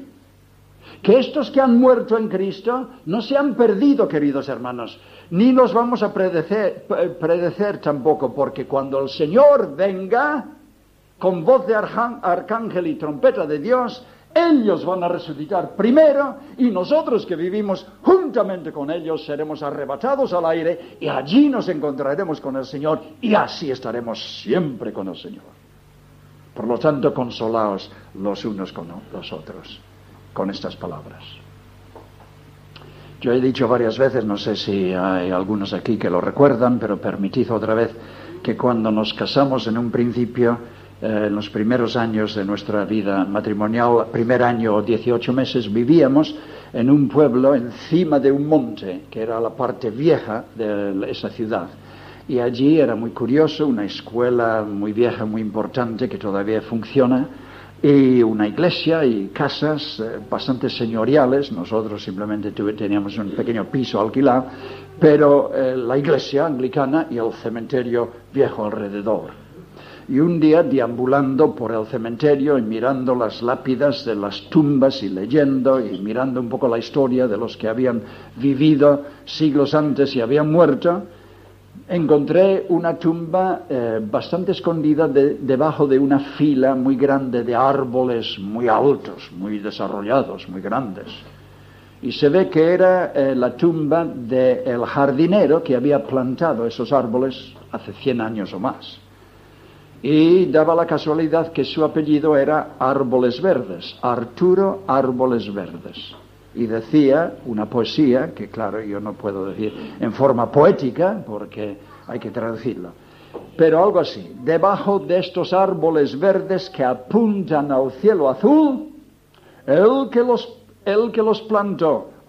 Que estos que han muerto en Cristo no se han perdido, queridos hermanos, ni los vamos a predecer, predecer tampoco, porque cuando el Señor venga, con voz de arcángel y trompeta de Dios, ellos van a resucitar primero y nosotros que vivimos juntamente con ellos seremos arrebatados al aire y allí nos encontraremos con el Señor y así estaremos siempre con el Señor. Por lo tanto, consolaos los unos con los otros con estas palabras. Yo he dicho varias veces, no sé si hay algunos aquí que lo recuerdan, pero permitid otra vez que cuando nos casamos en un principio, Eh, en los primeros años de nuestra vida matrimonial, primer año o dieciocho meses, vivíamos en un pueblo encima de un monte, que era la parte vieja de esa ciudad. Y allí era muy curioso, una escuela muy vieja, muy importante, que todavía funciona, y una iglesia y casas eh, bastante señoriales. Nosotros simplemente tuve, teníamos un pequeño piso alquilado, pero eh, la iglesia anglicana y el cementerio viejo alrededor. Y un día, deambulando por el cementerio y mirando las lápidas de las tumbas y leyendo y mirando un poco la historia de los que habían vivido siglos antes y habían muerto, encontré una tumba eh, bastante escondida de, debajo de una fila muy grande de árboles muy altos, muy desarrollados, muy grandes. Y se ve que era eh, la tumba del jardinero que había plantado esos árboles hace cien años o más. Y daba la casualidad que su apellido era Árboles Verdes, Arturo Árboles Verdes. Y decía una poesía, que claro, yo no puedo decir en forma poética, porque hay que traducirlo, pero algo así: debajo de estos árboles verdes que apuntan al cielo azul, el que los, el que los plantó,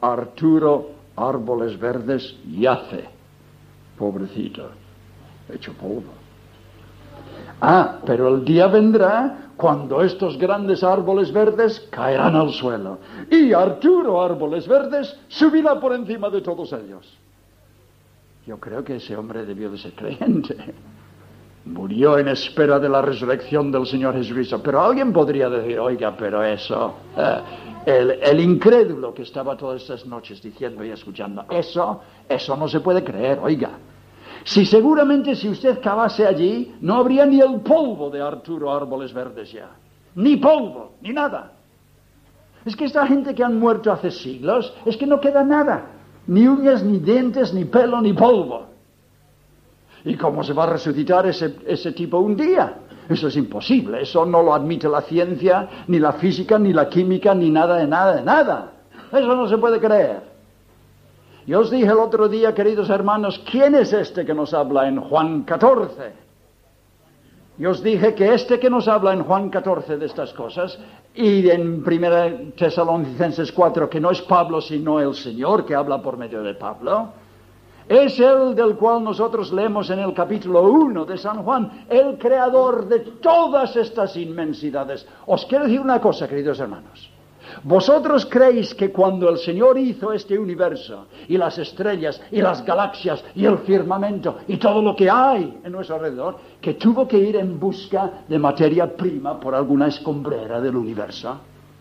Arturo Árboles Verdes yace, pobrecito, hecho polvo. Ah, pero el día vendrá cuando estos grandes árboles verdes caerán al suelo y Arturo Árboles Verdes subirá por encima de todos ellos. Yo creo que ese hombre debió de ser creyente. Murió en espera de la resurrección del Señor Jesucristo. Pero alguien podría decir, oiga, pero eso, eh, el, el incrédulo que estaba todas estas noches diciendo y escuchando, eso, eso no se puede creer, oiga. Si seguramente si usted cavase allí, no habría ni el polvo de Arturo Árboles Verdes ya. Ni polvo, ni nada. Es que esta gente que han muerto hace siglos, es que no queda nada. Ni uñas, ni dientes, ni pelo, ni polvo. ¿Y cómo se va a resucitar ese, ese tipo un día? Eso es imposible. Eso no lo admite la ciencia, ni la física, ni la química, ni nada de nada de nada. Eso no se puede creer. Yo os dije el otro día, queridos hermanos, ¿quién es este que nos habla en Juan catorce? Yo os dije que este que nos habla en Juan catorce de estas cosas, y en primera Tesalonicenses cuatro, que no es Pablo sino el Señor que habla por medio de Pablo, es el del cual nosotros leemos en el capítulo uno de San Juan, el creador de todas estas inmensidades. Os quiero decir una cosa, queridos hermanos. ¿Vosotros creéis que cuando el Señor hizo este universo, y las estrellas, y las galaxias, y el firmamento, y todo lo que hay en nuestro alrededor, que tuvo que ir en busca de materia prima por alguna escombrera del universo?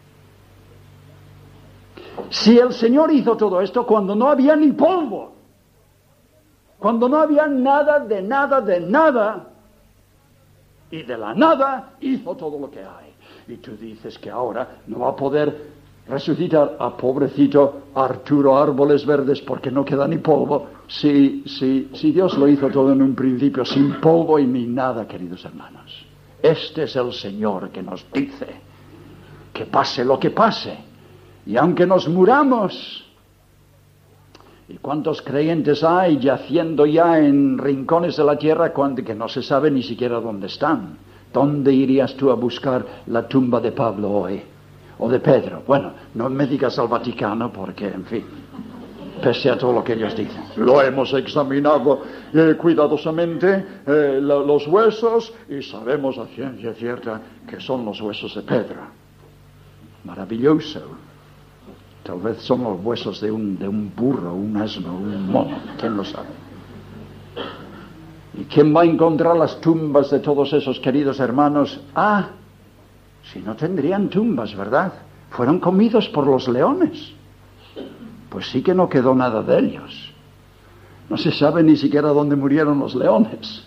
Si el Señor hizo todo esto cuando no había ni polvo, cuando no había nada de nada de nada, y de la nada hizo todo lo que hay. Y tú dices que ahora no va a poder resucitar a pobrecito Arturo Árboles Verdes porque no queda ni polvo. Si, si, si Dios lo hizo todo en un principio sin polvo y ni nada, queridos hermanos. Este es el Señor que nos dice que pase lo que pase. Y aunque nos muramos, ¿y cuántos creyentes hay yaciendo ya en rincones de la tierra cuando, que no se sabe ni siquiera dónde están? ¿Dónde irías tú a buscar la tumba de Pablo hoy? O de Pedro. Bueno, no me digas al Vaticano porque, en fin, pese a todo lo que ellos dicen. Lo hemos examinado eh, cuidadosamente, eh, lo, los huesos, y sabemos a ciencia cierta que son los huesos de Pedro. Maravilloso. Tal vez son los huesos de un, de un burro, un asno, un mono. ¿Quién lo sabe? ¿Y quién va a encontrar las tumbas de todos esos queridos hermanos? Ah, si no tendrían tumbas, ¿verdad? Fueron comidos por los leones. Pues sí que no quedó nada de ellos. No se sabe ni siquiera dónde murieron los leones.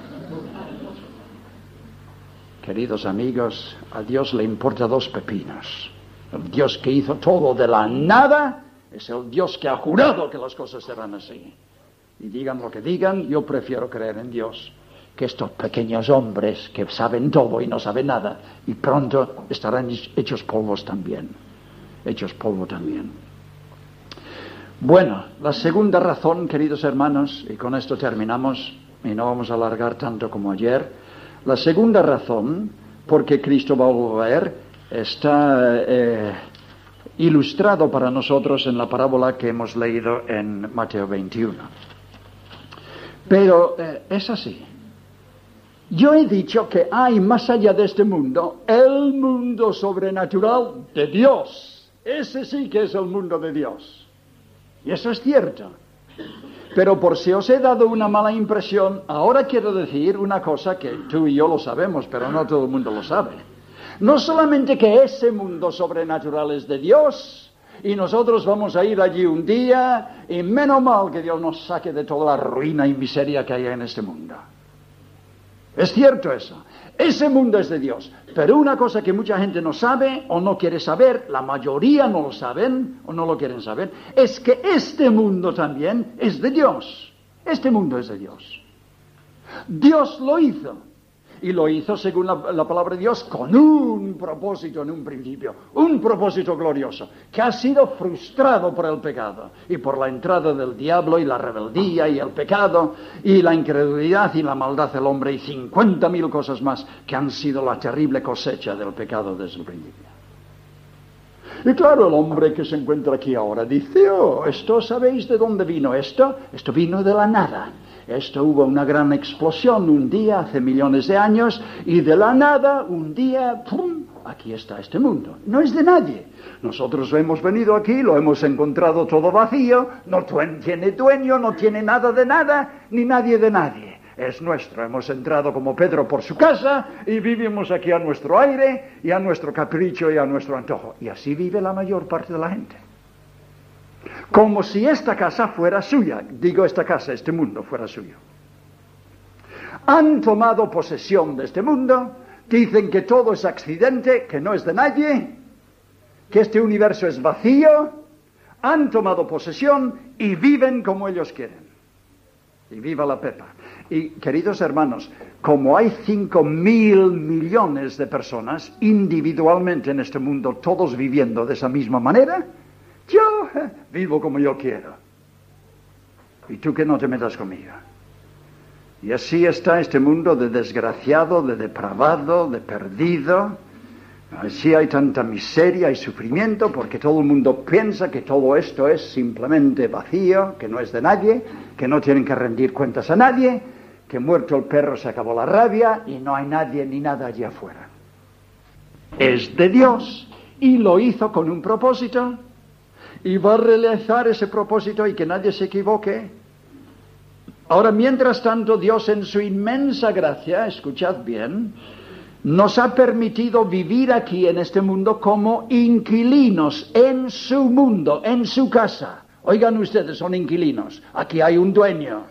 Queridos amigos, a Dios le importa dos pepinos. El Dios que hizo todo de la nada es el Dios que ha jurado que las cosas serán así. Y digan lo que digan, yo prefiero creer en Dios que estos pequeños hombres que saben todo y no saben nada, y pronto estarán hechos polvos también. Hechos polvo también. Bueno, la segunda razón, queridos hermanos, y con esto terminamos, y no vamos a alargar tanto como ayer, la segunda razón por qué Cristo va a volver está eh, ilustrado para nosotros en la parábola que hemos leído en Mateo veintiuno. Pero eh, es así. Yo he dicho que hay más allá de este mundo el mundo sobrenatural de Dios. Ese sí que es el mundo de Dios. Y eso es cierto. Pero por si os he dado una mala impresión, ahora quiero decir una cosa que tú y yo lo sabemos, pero no todo el mundo lo sabe. No solamente que ese mundo sobrenatural es de Dios, y nosotros vamos a ir allí un día, y menos mal que Dios nos saque de toda la ruina y miseria que hay en este mundo. Es cierto eso. Ese mundo es de Dios. Pero una cosa que mucha gente no sabe o no quiere saber, la mayoría no lo saben o no lo quieren saber, es que este mundo también es de Dios. Este mundo es de Dios. Dios lo hizo. Y lo hizo, según la, la palabra de Dios, con un propósito en un principio, un propósito glorioso, que ha sido frustrado por el pecado, y por la entrada del diablo, y la rebeldía, y el pecado, y la incredulidad, y la maldad del hombre, y cincuenta mil cosas más, que han sido la terrible cosecha del pecado desde el principio. Y claro, el hombre que se encuentra aquí ahora dice, oh, ¿esto sabéis de dónde vino esto? Esto vino de la nada. Esto hubo una gran explosión un día hace millones de años y de la nada, un día, ¡pum!, aquí está este mundo. No es de nadie. Nosotros hemos venido aquí, lo hemos encontrado todo vacío, no tiene dueño, no tiene nada de nada, ni nadie de nadie. Es nuestro. Hemos entrado como Pedro por su casa y vivimos aquí a nuestro aire y a nuestro capricho y a nuestro antojo. Y así vive la mayor parte de la gente. Como si esta casa fuera suya. Digo, esta casa, este mundo fuera suyo. Han tomado posesión de este mundo, dicen que todo es accidente, que no es de nadie, que este universo es vacío, han tomado posesión y viven como ellos quieren. Y viva la Pepa. Y, queridos hermanos, como hay cinco mil millones de personas individualmente en este mundo, todos viviendo de esa misma manera, yo eh, vivo como yo quiero. Y tú que no te metas conmigo. Y así está este mundo de desgraciado, de depravado, de perdido. Así hay tanta miseria y sufrimiento porque todo el mundo piensa que todo esto es simplemente vacío, que no es de nadie, que no tienen que rendir cuentas a nadie, que muerto el perro se acabó la rabia y no hay nadie ni nada allí afuera. Es de Dios y lo hizo con un propósito y va a realizar ese propósito y que nadie se equivoque. Ahora, mientras tanto, Dios en su inmensa gracia, escuchad bien, nos ha permitido vivir aquí en este mundo como inquilinos en su mundo, en su casa. Oigan ustedes, son inquilinos. Aquí hay un dueño.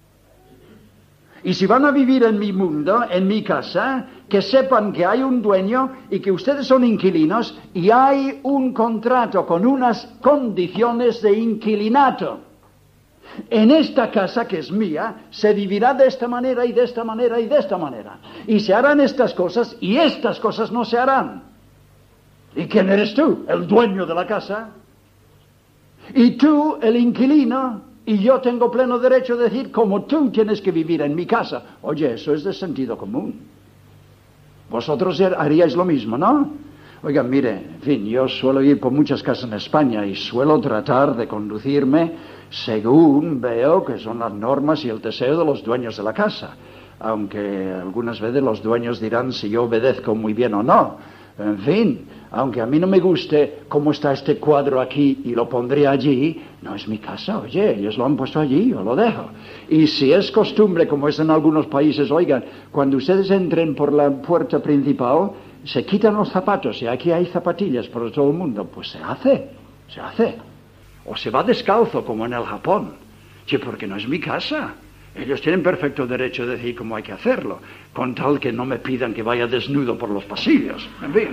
Y si van a vivir en mi mundo, en mi casa, que sepan que hay un dueño y que ustedes son inquilinos y hay un contrato con unas condiciones de inquilinato. En esta casa, que es mía, se vivirá de esta manera y de esta manera y de esta manera. Y se harán estas cosas y estas cosas no se harán. ¿Y quién eres tú? El dueño de la casa. Y tú, el inquilino, y yo tengo pleno derecho de decir como tú tienes que vivir en mi casa. Oye, eso es de sentido común. Vosotros haríais lo mismo, ¿no? Oigan, mire, en fin, yo suelo ir por muchas casas en España y suelo tratar de conducirme según veo que son las normas y el deseo de los dueños de la casa. Aunque algunas veces los dueños dirán si yo obedezco muy bien o no. En fin, aunque a mí no me guste cómo está este cuadro aquí y lo pondré allí, no es mi casa, oye, ellos lo han puesto allí, yo lo dejo. Y si es costumbre, como es en algunos países, oigan, cuando ustedes entren por la puerta principal, se quitan los zapatos y aquí hay zapatillas por todo el mundo, pues se hace, se hace. O se va descalzo, como en el Japón. Sí, porque no es mi casa. Ellos tienen perfecto derecho de decir cómo hay que hacerlo, con tal que no me pidan que vaya desnudo por los pasillos. En fin.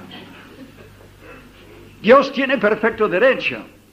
Dios tiene perfecto derecho.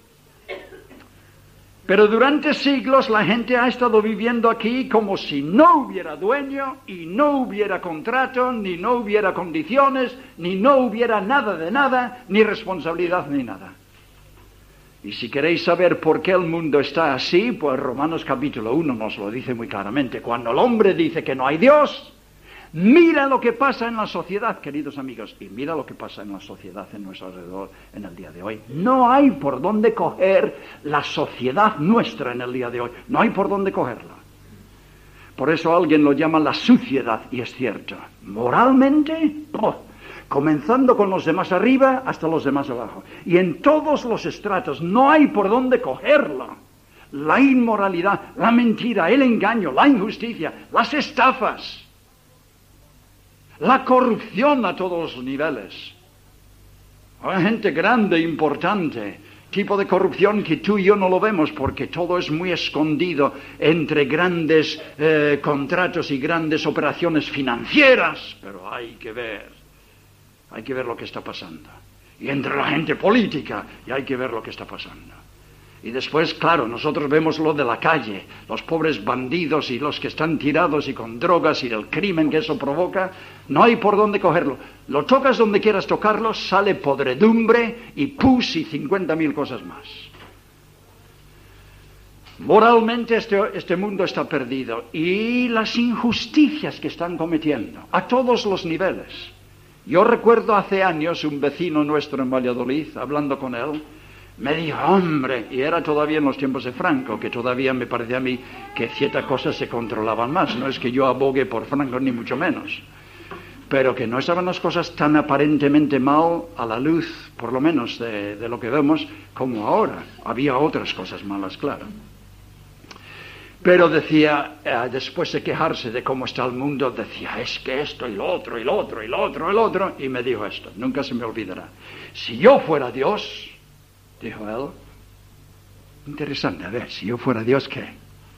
Pero durante siglos la gente ha estado viviendo aquí como si no hubiera dueño y no hubiera contrato, ni no hubiera condiciones, ni no hubiera nada de nada, ni responsabilidad ni nada. Y si queréis saber por qué el mundo está así, pues Romanos capítulo uno nos lo dice muy claramente. Cuando el hombre dice que no hay Dios, mira lo que pasa en la sociedad, queridos amigos, y mira lo que pasa en la sociedad en nuestro alrededor en el día de hoy. No hay por dónde coger la sociedad nuestra en el día de hoy. No hay por dónde cogerla. Por eso alguien lo llama la suciedad, y es cierto. Moralmente, oh, comenzando con los demás arriba hasta los demás abajo. Y en todos los estratos no hay por dónde cogerla. La inmoralidad, la mentira, el engaño, la injusticia, las estafas, la corrupción a todos los niveles. Hay gente grande, importante, tipo de corrupción que tú y yo no lo vemos porque todo es muy escondido entre grandes eh, contratos y grandes operaciones financieras. Pero hay que ver. Hay que ver lo que está pasando. Y entre la gente política, y hay que ver lo que está pasando. Y después, claro, nosotros vemos lo de la calle, los pobres bandidos y los que están tirados y con drogas y el crimen que eso provoca. No hay por dónde cogerlo. Lo tocas donde quieras tocarlo, sale podredumbre y pus y cincuenta mil cosas más. Moralmente este, este mundo está perdido. Y las injusticias que están cometiendo, a todos los niveles. Yo recuerdo hace años un vecino nuestro en Valladolid, hablando con él, me dijo, hombre, y era todavía en los tiempos de Franco, que todavía me parece a mí que ciertas cosas se controlaban más. No es que yo abogue por Franco, ni mucho menos, pero que no estaban las cosas tan aparentemente mal a la luz, por lo menos de, de lo que vemos, como ahora. Había otras cosas malas, claro. Pero decía, eh, después de quejarse de cómo está el mundo, decía, es que esto y lo otro, y lo otro, y lo otro, y lo otro, y me dijo esto, nunca se me olvidará. Si yo fuera Dios, dijo él, interesante, a ver, si yo fuera Dios, ¿qué?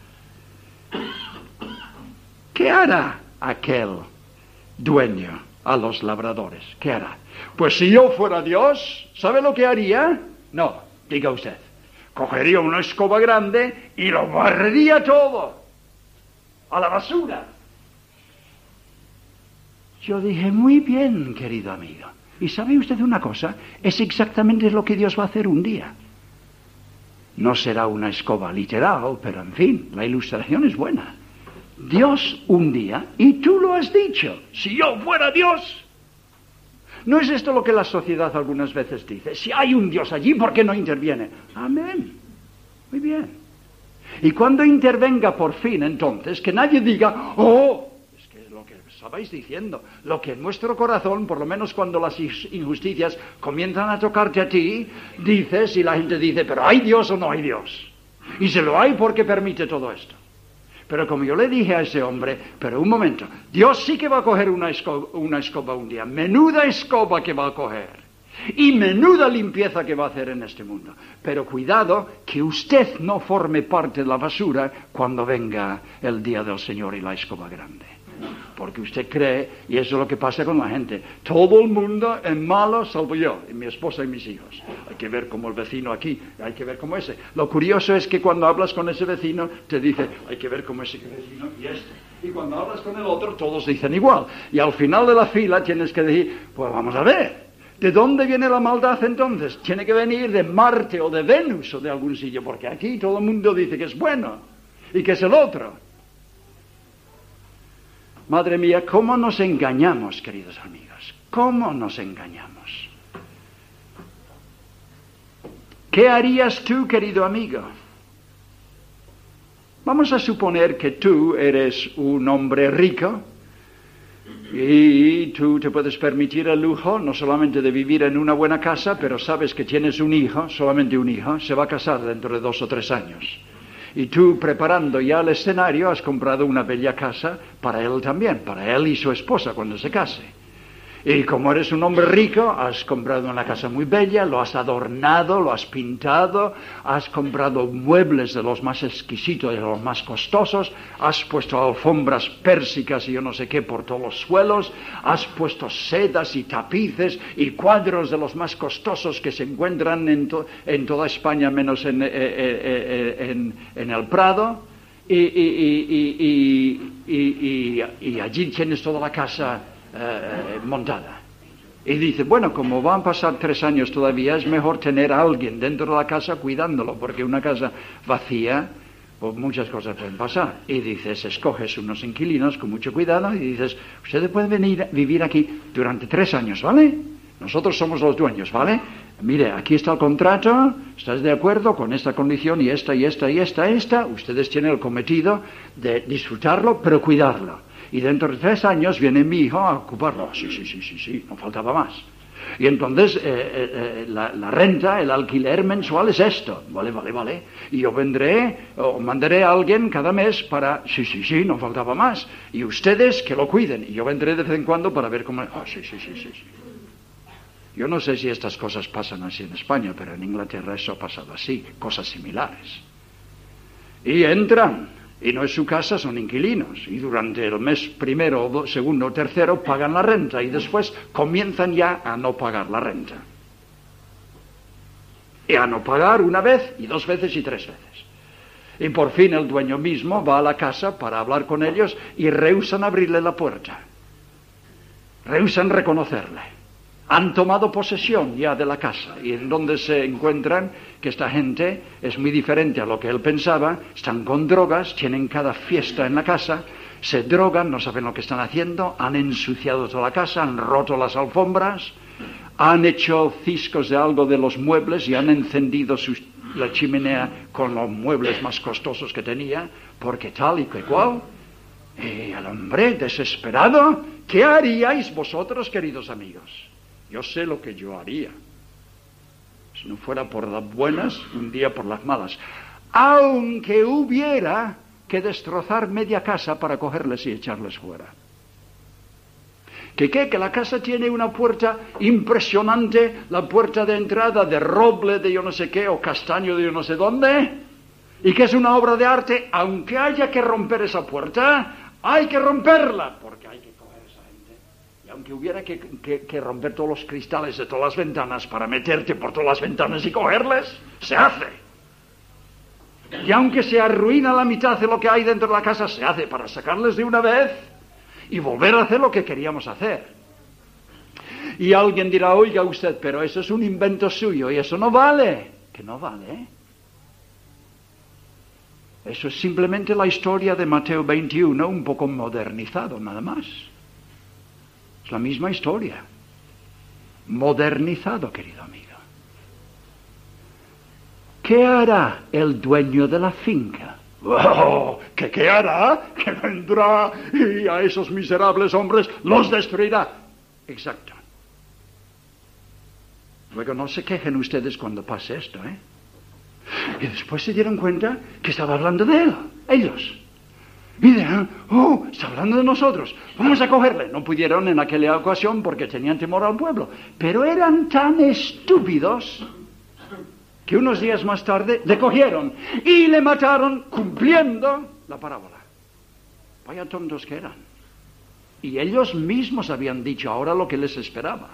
¿Qué hará aquel dueño a los labradores? ¿Qué hará? Pues si yo fuera Dios, ¿sabe lo que haría? No, diga usted. Cogería una escoba grande y lo barrería todo a la basura. Yo dije, muy bien, querido amigo. ¿Y sabe usted una cosa? Es exactamente lo que Dios va a hacer un día. No será una escoba literal, pero en fin, la ilustración es buena. Dios un día, y tú lo has dicho, si yo fuera Dios. ¿No es esto lo que la sociedad algunas veces dice? Si hay un Dios allí, ¿por qué no interviene? Amén. Muy bien. Y cuando intervenga por fin, entonces, que nadie diga, oh, es que es lo que estabais diciendo, lo que en nuestro corazón, por lo menos cuando las injusticias comienzan a tocarte a ti, dices, y la gente dice, pero ¿hay Dios o no hay Dios? Y se lo hay porque permite todo esto. Pero como yo le dije a ese hombre, pero un momento, Dios sí que va a coger una escoba, una escoba un día, menuda escoba que va a coger, y menuda limpieza que va a hacer en este mundo. Pero cuidado que usted no forme parte de la basura cuando venga el día del Señor y la escoba grande. Porque usted cree, y eso es lo que pasa con la gente, todo el mundo es malo salvo yo, y mi esposa y mis hijos. Hay que ver como el vecino aquí, hay que ver como ese. Lo curioso es que cuando hablas con ese vecino, te dice, hay que ver como ese vecino y este. Y cuando hablas con el otro, todos dicen igual. Y al final de la fila tienes que decir, pues vamos a ver, ¿de dónde viene la maldad entonces? Tiene que venir de Marte o de Venus o de algún sitio, porque aquí todo el mundo dice que es bueno y que es el otro. Madre mía, ¿cómo nos engañamos, queridos amigos? ¿Cómo nos engañamos? ¿Qué harías tú, querido amigo? Vamos a suponer que tú eres un hombre rico y tú te puedes permitir el lujo no solamente de vivir en una buena casa, pero sabes que tienes un hijo, solamente un hijo, se va a casar dentro de dos o tres años. Y tú, preparando ya el escenario, has comprado una bella casa para él también, para él y su esposa cuando se case. Y como eres un hombre rico, has comprado una casa muy bella, lo has adornado, lo has pintado, has comprado muebles de los más exquisitos y de los más costosos, has puesto alfombras pérsicas y yo no sé qué por todos los suelos, has puesto sedas y tapices y cuadros de los más costosos que se encuentran en, to- en toda España, menos en, eh, eh, eh, en, en el Prado, y, y, y, y, y, y, y, y allí tienes toda la casa Eh, montada. Y dice, bueno, como van a pasar tres años todavía, es mejor tener a alguien dentro de la casa cuidándolo, porque una casa vacía, pues muchas cosas pueden pasar. Y dices, escoges unos inquilinos con mucho cuidado y dices, ustedes pueden venir a vivir aquí durante tres años, ¿vale? Nosotros somos los dueños, ¿vale? Mire, aquí está el contrato, ¿estás de acuerdo con esta condición y esta y esta y esta, esta? Ustedes tienen el cometido de disfrutarlo, pero cuidarlo. Y dentro de tres años viene mi hijo a ocuparlo. Sí, sí, sí, sí, sí, no faltaba más. Y entonces eh, eh, la, la renta, el alquiler mensual es esto. Vale, vale, vale. Y yo vendré o mandaré a alguien cada mes para... Sí, sí, sí, no faltaba más. Y ustedes que lo cuiden. Y yo vendré de vez en cuando para ver cómo... Ah, sí, sí, sí, sí, sí. Yo no sé si estas cosas pasan así en España, pero en Inglaterra eso ha pasado así, cosas similares. Y entran... Y no es su casa, son inquilinos. Y durante el mes primero, segundo o tercero pagan la renta. Y después comienzan ya a no pagar la renta. Y a no pagar una vez, y dos veces, y tres veces. Y por fin el dueño mismo va a la casa para hablar con ellos y rehúsan abrirle la puerta. Rehúsan reconocerle. Han tomado posesión ya de la casa y en donde se encuentran que esta gente es muy diferente a lo que él pensaba, están con drogas, tienen cada fiesta en la casa, se drogan, no saben lo que están haciendo, han ensuciado toda la casa, han roto las alfombras, han hecho ciscos de algo de los muebles y han encendido sus, la chimenea con los muebles más costosos que tenía, porque tal y que cual. Y el hombre desesperado, ¿qué haríais vosotros, queridos amigos? Yo sé lo que yo haría. Si no fuera por las buenas, un día por las malas. Aunque hubiera que destrozar media casa para cogerles y echarles fuera. ¿Que qué? Que la casa tiene una puerta impresionante, la puerta de entrada de roble de yo no sé qué, o castaño de yo no sé dónde, y que es una obra de arte. Aunque haya que romper esa puerta, hay que romperla, porque hay que coger a esa gente. Y aunque hubiera que, que, que romper todos los cristales de todas las ventanas para meterte por todas las ventanas y cogerles, se hace. Y aunque se arruina la mitad de lo que hay dentro de la casa, se hace para sacarles de una vez y volver a hacer lo que queríamos hacer. Y alguien dirá, oiga usted, pero eso es un invento suyo y eso no vale. Que no vale, ¿eh? Eso es simplemente la historia de Mateo veintiuno, un poco modernizado, nada más. Es la misma historia. Modernizado, querido amigo. ¿Qué hará el dueño de la finca? Oh, ¿qué, ¿Qué hará? Que vendrá y a esos miserables hombres los destruirá. Exacto. Luego no se quejen ustedes cuando pase esto, ¿eh? Y después se dieron cuenta que estaba hablando de él, ellos. Y dirán, oh, está hablando de nosotros, vamos a cogerle. No pudieron en aquella ocasión porque tenían temor al pueblo. Pero eran tan estúpidos que unos días más tarde le cogieron y le mataron cumpliendo la parábola. Vaya tontos que eran. Y ellos mismos habían dicho ahora lo que les esperaba.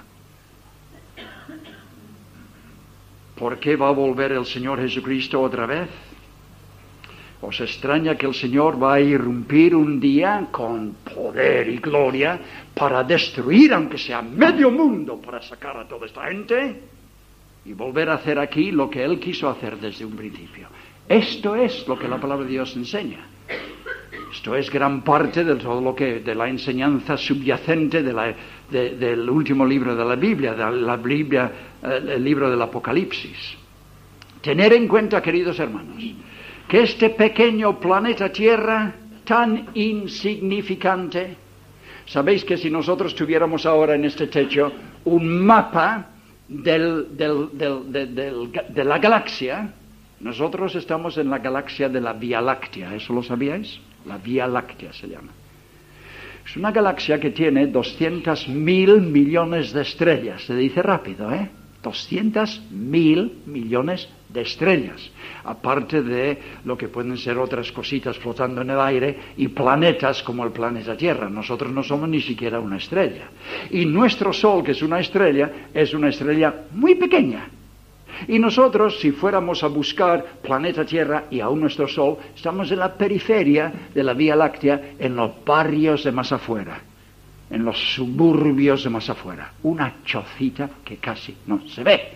¿Por qué va a volver el Señor Jesucristo otra vez? ¿Os extraña que el Señor va a irrumpir un día con poder y gloria para destruir, aunque sea medio mundo, para sacar a toda esta gente y volver a hacer aquí lo que Él quiso hacer desde un principio? Esto es lo que la palabra de Dios enseña. Esto es gran parte de todo lo que, de la enseñanza subyacente de la, de, del último libro de la Biblia, de la Biblia, eh, el libro del Apocalipsis. Tener en cuenta, queridos hermanos, que este pequeño planeta Tierra, tan insignificante, sabéis que si nosotros tuviéramos ahora en este techo un mapa del, del, del, de, del, de la galaxia, nosotros estamos en la galaxia de la Vía Láctea, ¿eso lo sabíais? La Vía Láctea se llama. Es una galaxia que tiene doscientos mil millones de estrellas. Se dice rápido, ¿eh? doscientos mil millones de estrellas. Aparte de lo que pueden ser otras cositas flotando en el aire y planetas como el planeta Tierra. Nosotros no somos ni siquiera una estrella. Y nuestro Sol, que es una estrella, es una estrella muy pequeña. Y nosotros, si fuéramos a buscar planeta Tierra y aún nuestro Sol, estamos en la periferia de la Vía Láctea, en los barrios de más afuera, en los suburbios de más afuera. Una chocita que casi no se ve.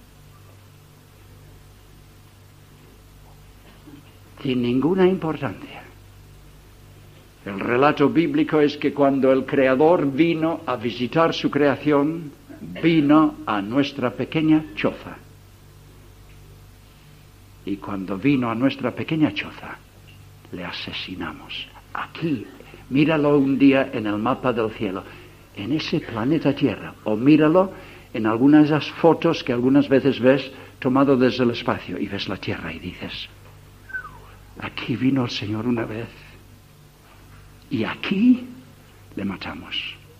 Sin ninguna importancia. El relato bíblico es que cuando el Creador vino a visitar su creación, vino a nuestra pequeña choza. Y cuando vino a nuestra pequeña choza, le asesinamos. Aquí, míralo un día en el mapa del cielo, en ese planeta Tierra, o míralo en algunas de esas fotos que algunas veces ves tomado desde el espacio, y ves la Tierra y dices, aquí vino el Señor una vez, y aquí le matamos.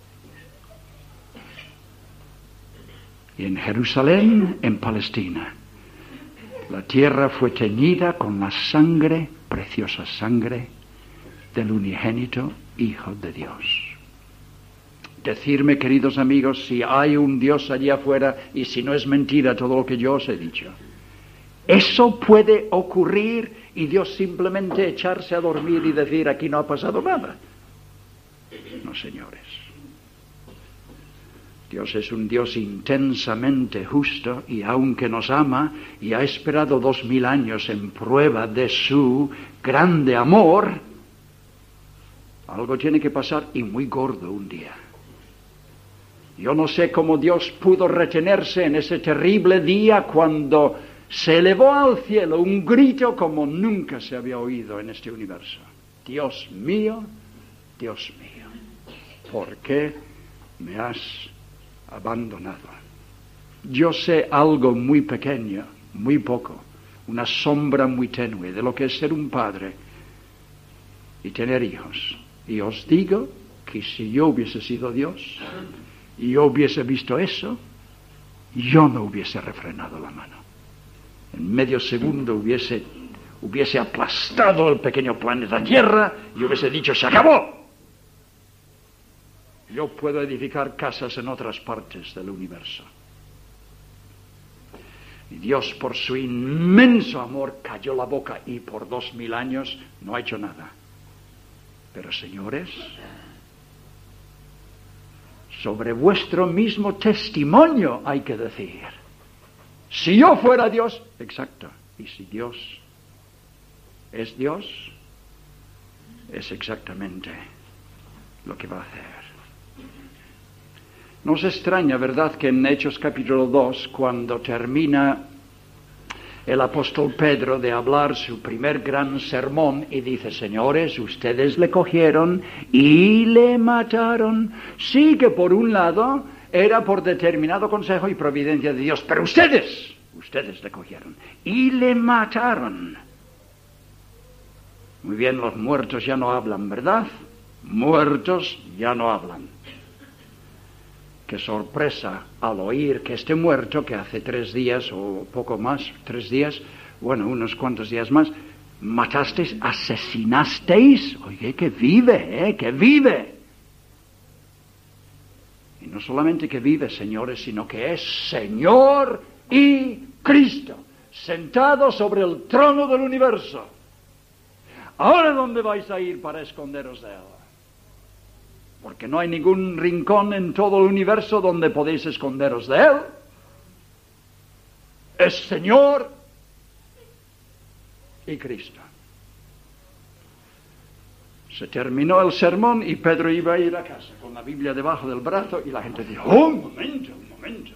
Y en Jerusalén, en Palestina, la tierra fue teñida con la sangre, preciosa sangre, del unigénito Hijo de Dios. Decirme, queridos amigos, si hay un Dios allá afuera y si no es mentira todo lo que yo os he dicho. ¿Eso puede ocurrir y Dios simplemente echarse a dormir y decir aquí no ha pasado nada? No, señores. Dios es un Dios intensamente justo y aunque nos ama y ha esperado dos mil años en prueba de su grande amor, Algo tiene que pasar, y muy gordo un día. Yo no sé cómo Dios pudo retenerse en ese terrible día cuando se elevó al cielo un grito como nunca se había oído en este universo. Dios mío, Dios mío, ¿por qué me has abandonado? Yo sé algo muy pequeño, muy poco, una sombra muy tenue de lo que es ser un padre y tener hijos. Y os digo que si yo hubiese sido Dios y yo hubiese visto eso, yo no hubiese refrenado la mano. En medio segundo hubiese, hubiese aplastado el pequeño planeta Tierra y hubiese dicho, ¡se acabó! Yo puedo edificar casas en otras partes del universo. Y Dios, por su inmenso amor, cayó la boca y por dos mil años no ha hecho nada. Pero, señores, sobre vuestro mismo testimonio hay que decir, si yo fuera Dios, exacto, y si Dios es Dios, es exactamente lo que va a hacer. No os extraña, ¿verdad?, que en Hechos capítulo dos, cuando termina el apóstol Pedro de hablar su primer gran sermón y dice, señores, ustedes le cogieron y le mataron. Sí que por un lado era por determinado consejo y providencia de Dios, pero ustedes, ustedes le cogieron y le mataron. Muy bien, los muertos ya no hablan, ¿verdad? Muertos ya no hablan. Qué sorpresa al oír que este muerto, que hace tres días o poco más, tres días, bueno, unos cuantos días más, matasteis, asesinasteis, oye, que vive, ¿eh? Que vive. Y no solamente que vive, señores, sino que es Señor y Cristo, sentado sobre el trono del universo. ¿Ahora dónde vais a ir para esconderos de Él? Porque no hay ningún rincón en todo el universo donde podéis esconderos de Él. Es Señor y Cristo. Se terminó el sermón y Pedro iba a ir a casa con la Biblia debajo del brazo y la gente dijo, oh, un momento, un momento.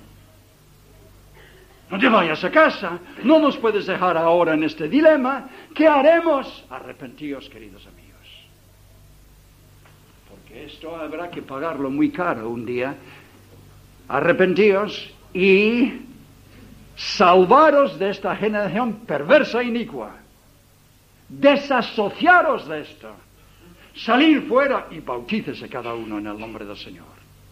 No te vayas a casa, no nos puedes dejar ahora en este dilema. ¿Qué haremos? Arrepentíos, queridos amigos. Porque esto habrá que pagarlo muy caro un día. Arrepentíos y salvaros de esta generación perversa e inicua. Desasociaros de esto. Salir fuera y bautícese cada uno en el nombre del Señor.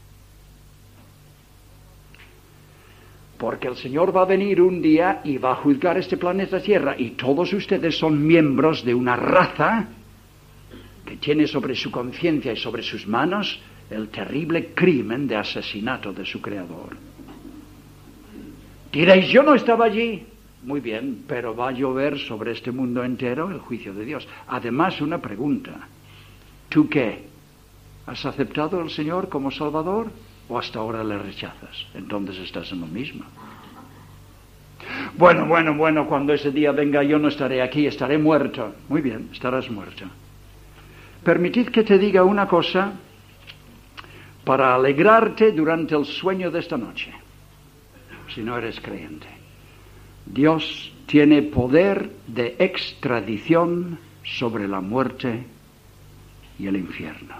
Porque el Señor va a venir un día y va a juzgar este planeta Tierra y todos ustedes son miembros de una raza que tiene sobre su conciencia y sobre sus manos el terrible crimen de asesinato de su Creador. Diréis, yo no estaba allí. Muy bien, pero va a llover sobre este mundo entero el juicio de Dios. Además, una pregunta. ¿Tú qué? ¿Has aceptado al Señor como Salvador o hasta ahora le rechazas? Entonces estás en lo mismo. Bueno, bueno, bueno, cuando ese día venga yo no estaré aquí, estaré muerto. Muy bien, estarás muerto. Permitid que te diga una cosa para alegrarte durante el sueño de esta noche, si no eres creyente. Dios tiene poder de extradición sobre la muerte y el infierno.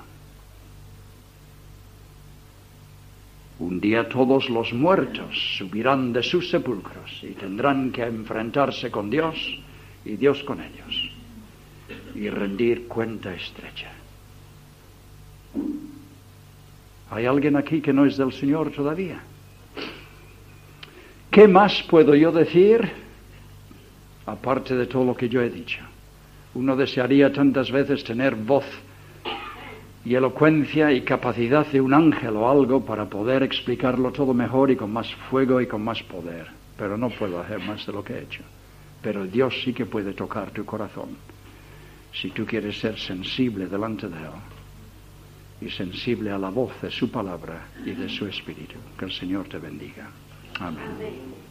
Un día todos los muertos subirán de sus sepulcros y tendrán que enfrentarse con Dios y Dios con ellos y rendir cuenta estrecha. ¿Hay alguien aquí que no es del Señor todavía? ¿Qué más puedo yo decir aparte de todo lo que yo he dicho? Uno desearía tantas veces tener voz y elocuencia y capacidad de un ángel o algo para poder explicarlo todo mejor y con más fuego y con más poder. Pero no puedo hacer más de lo que he hecho. Pero Dios sí que puede tocar tu corazón si tú quieres ser sensible delante de Él y sensible a la voz de su palabra y de su espíritu. Que el Señor te bendiga. Amén.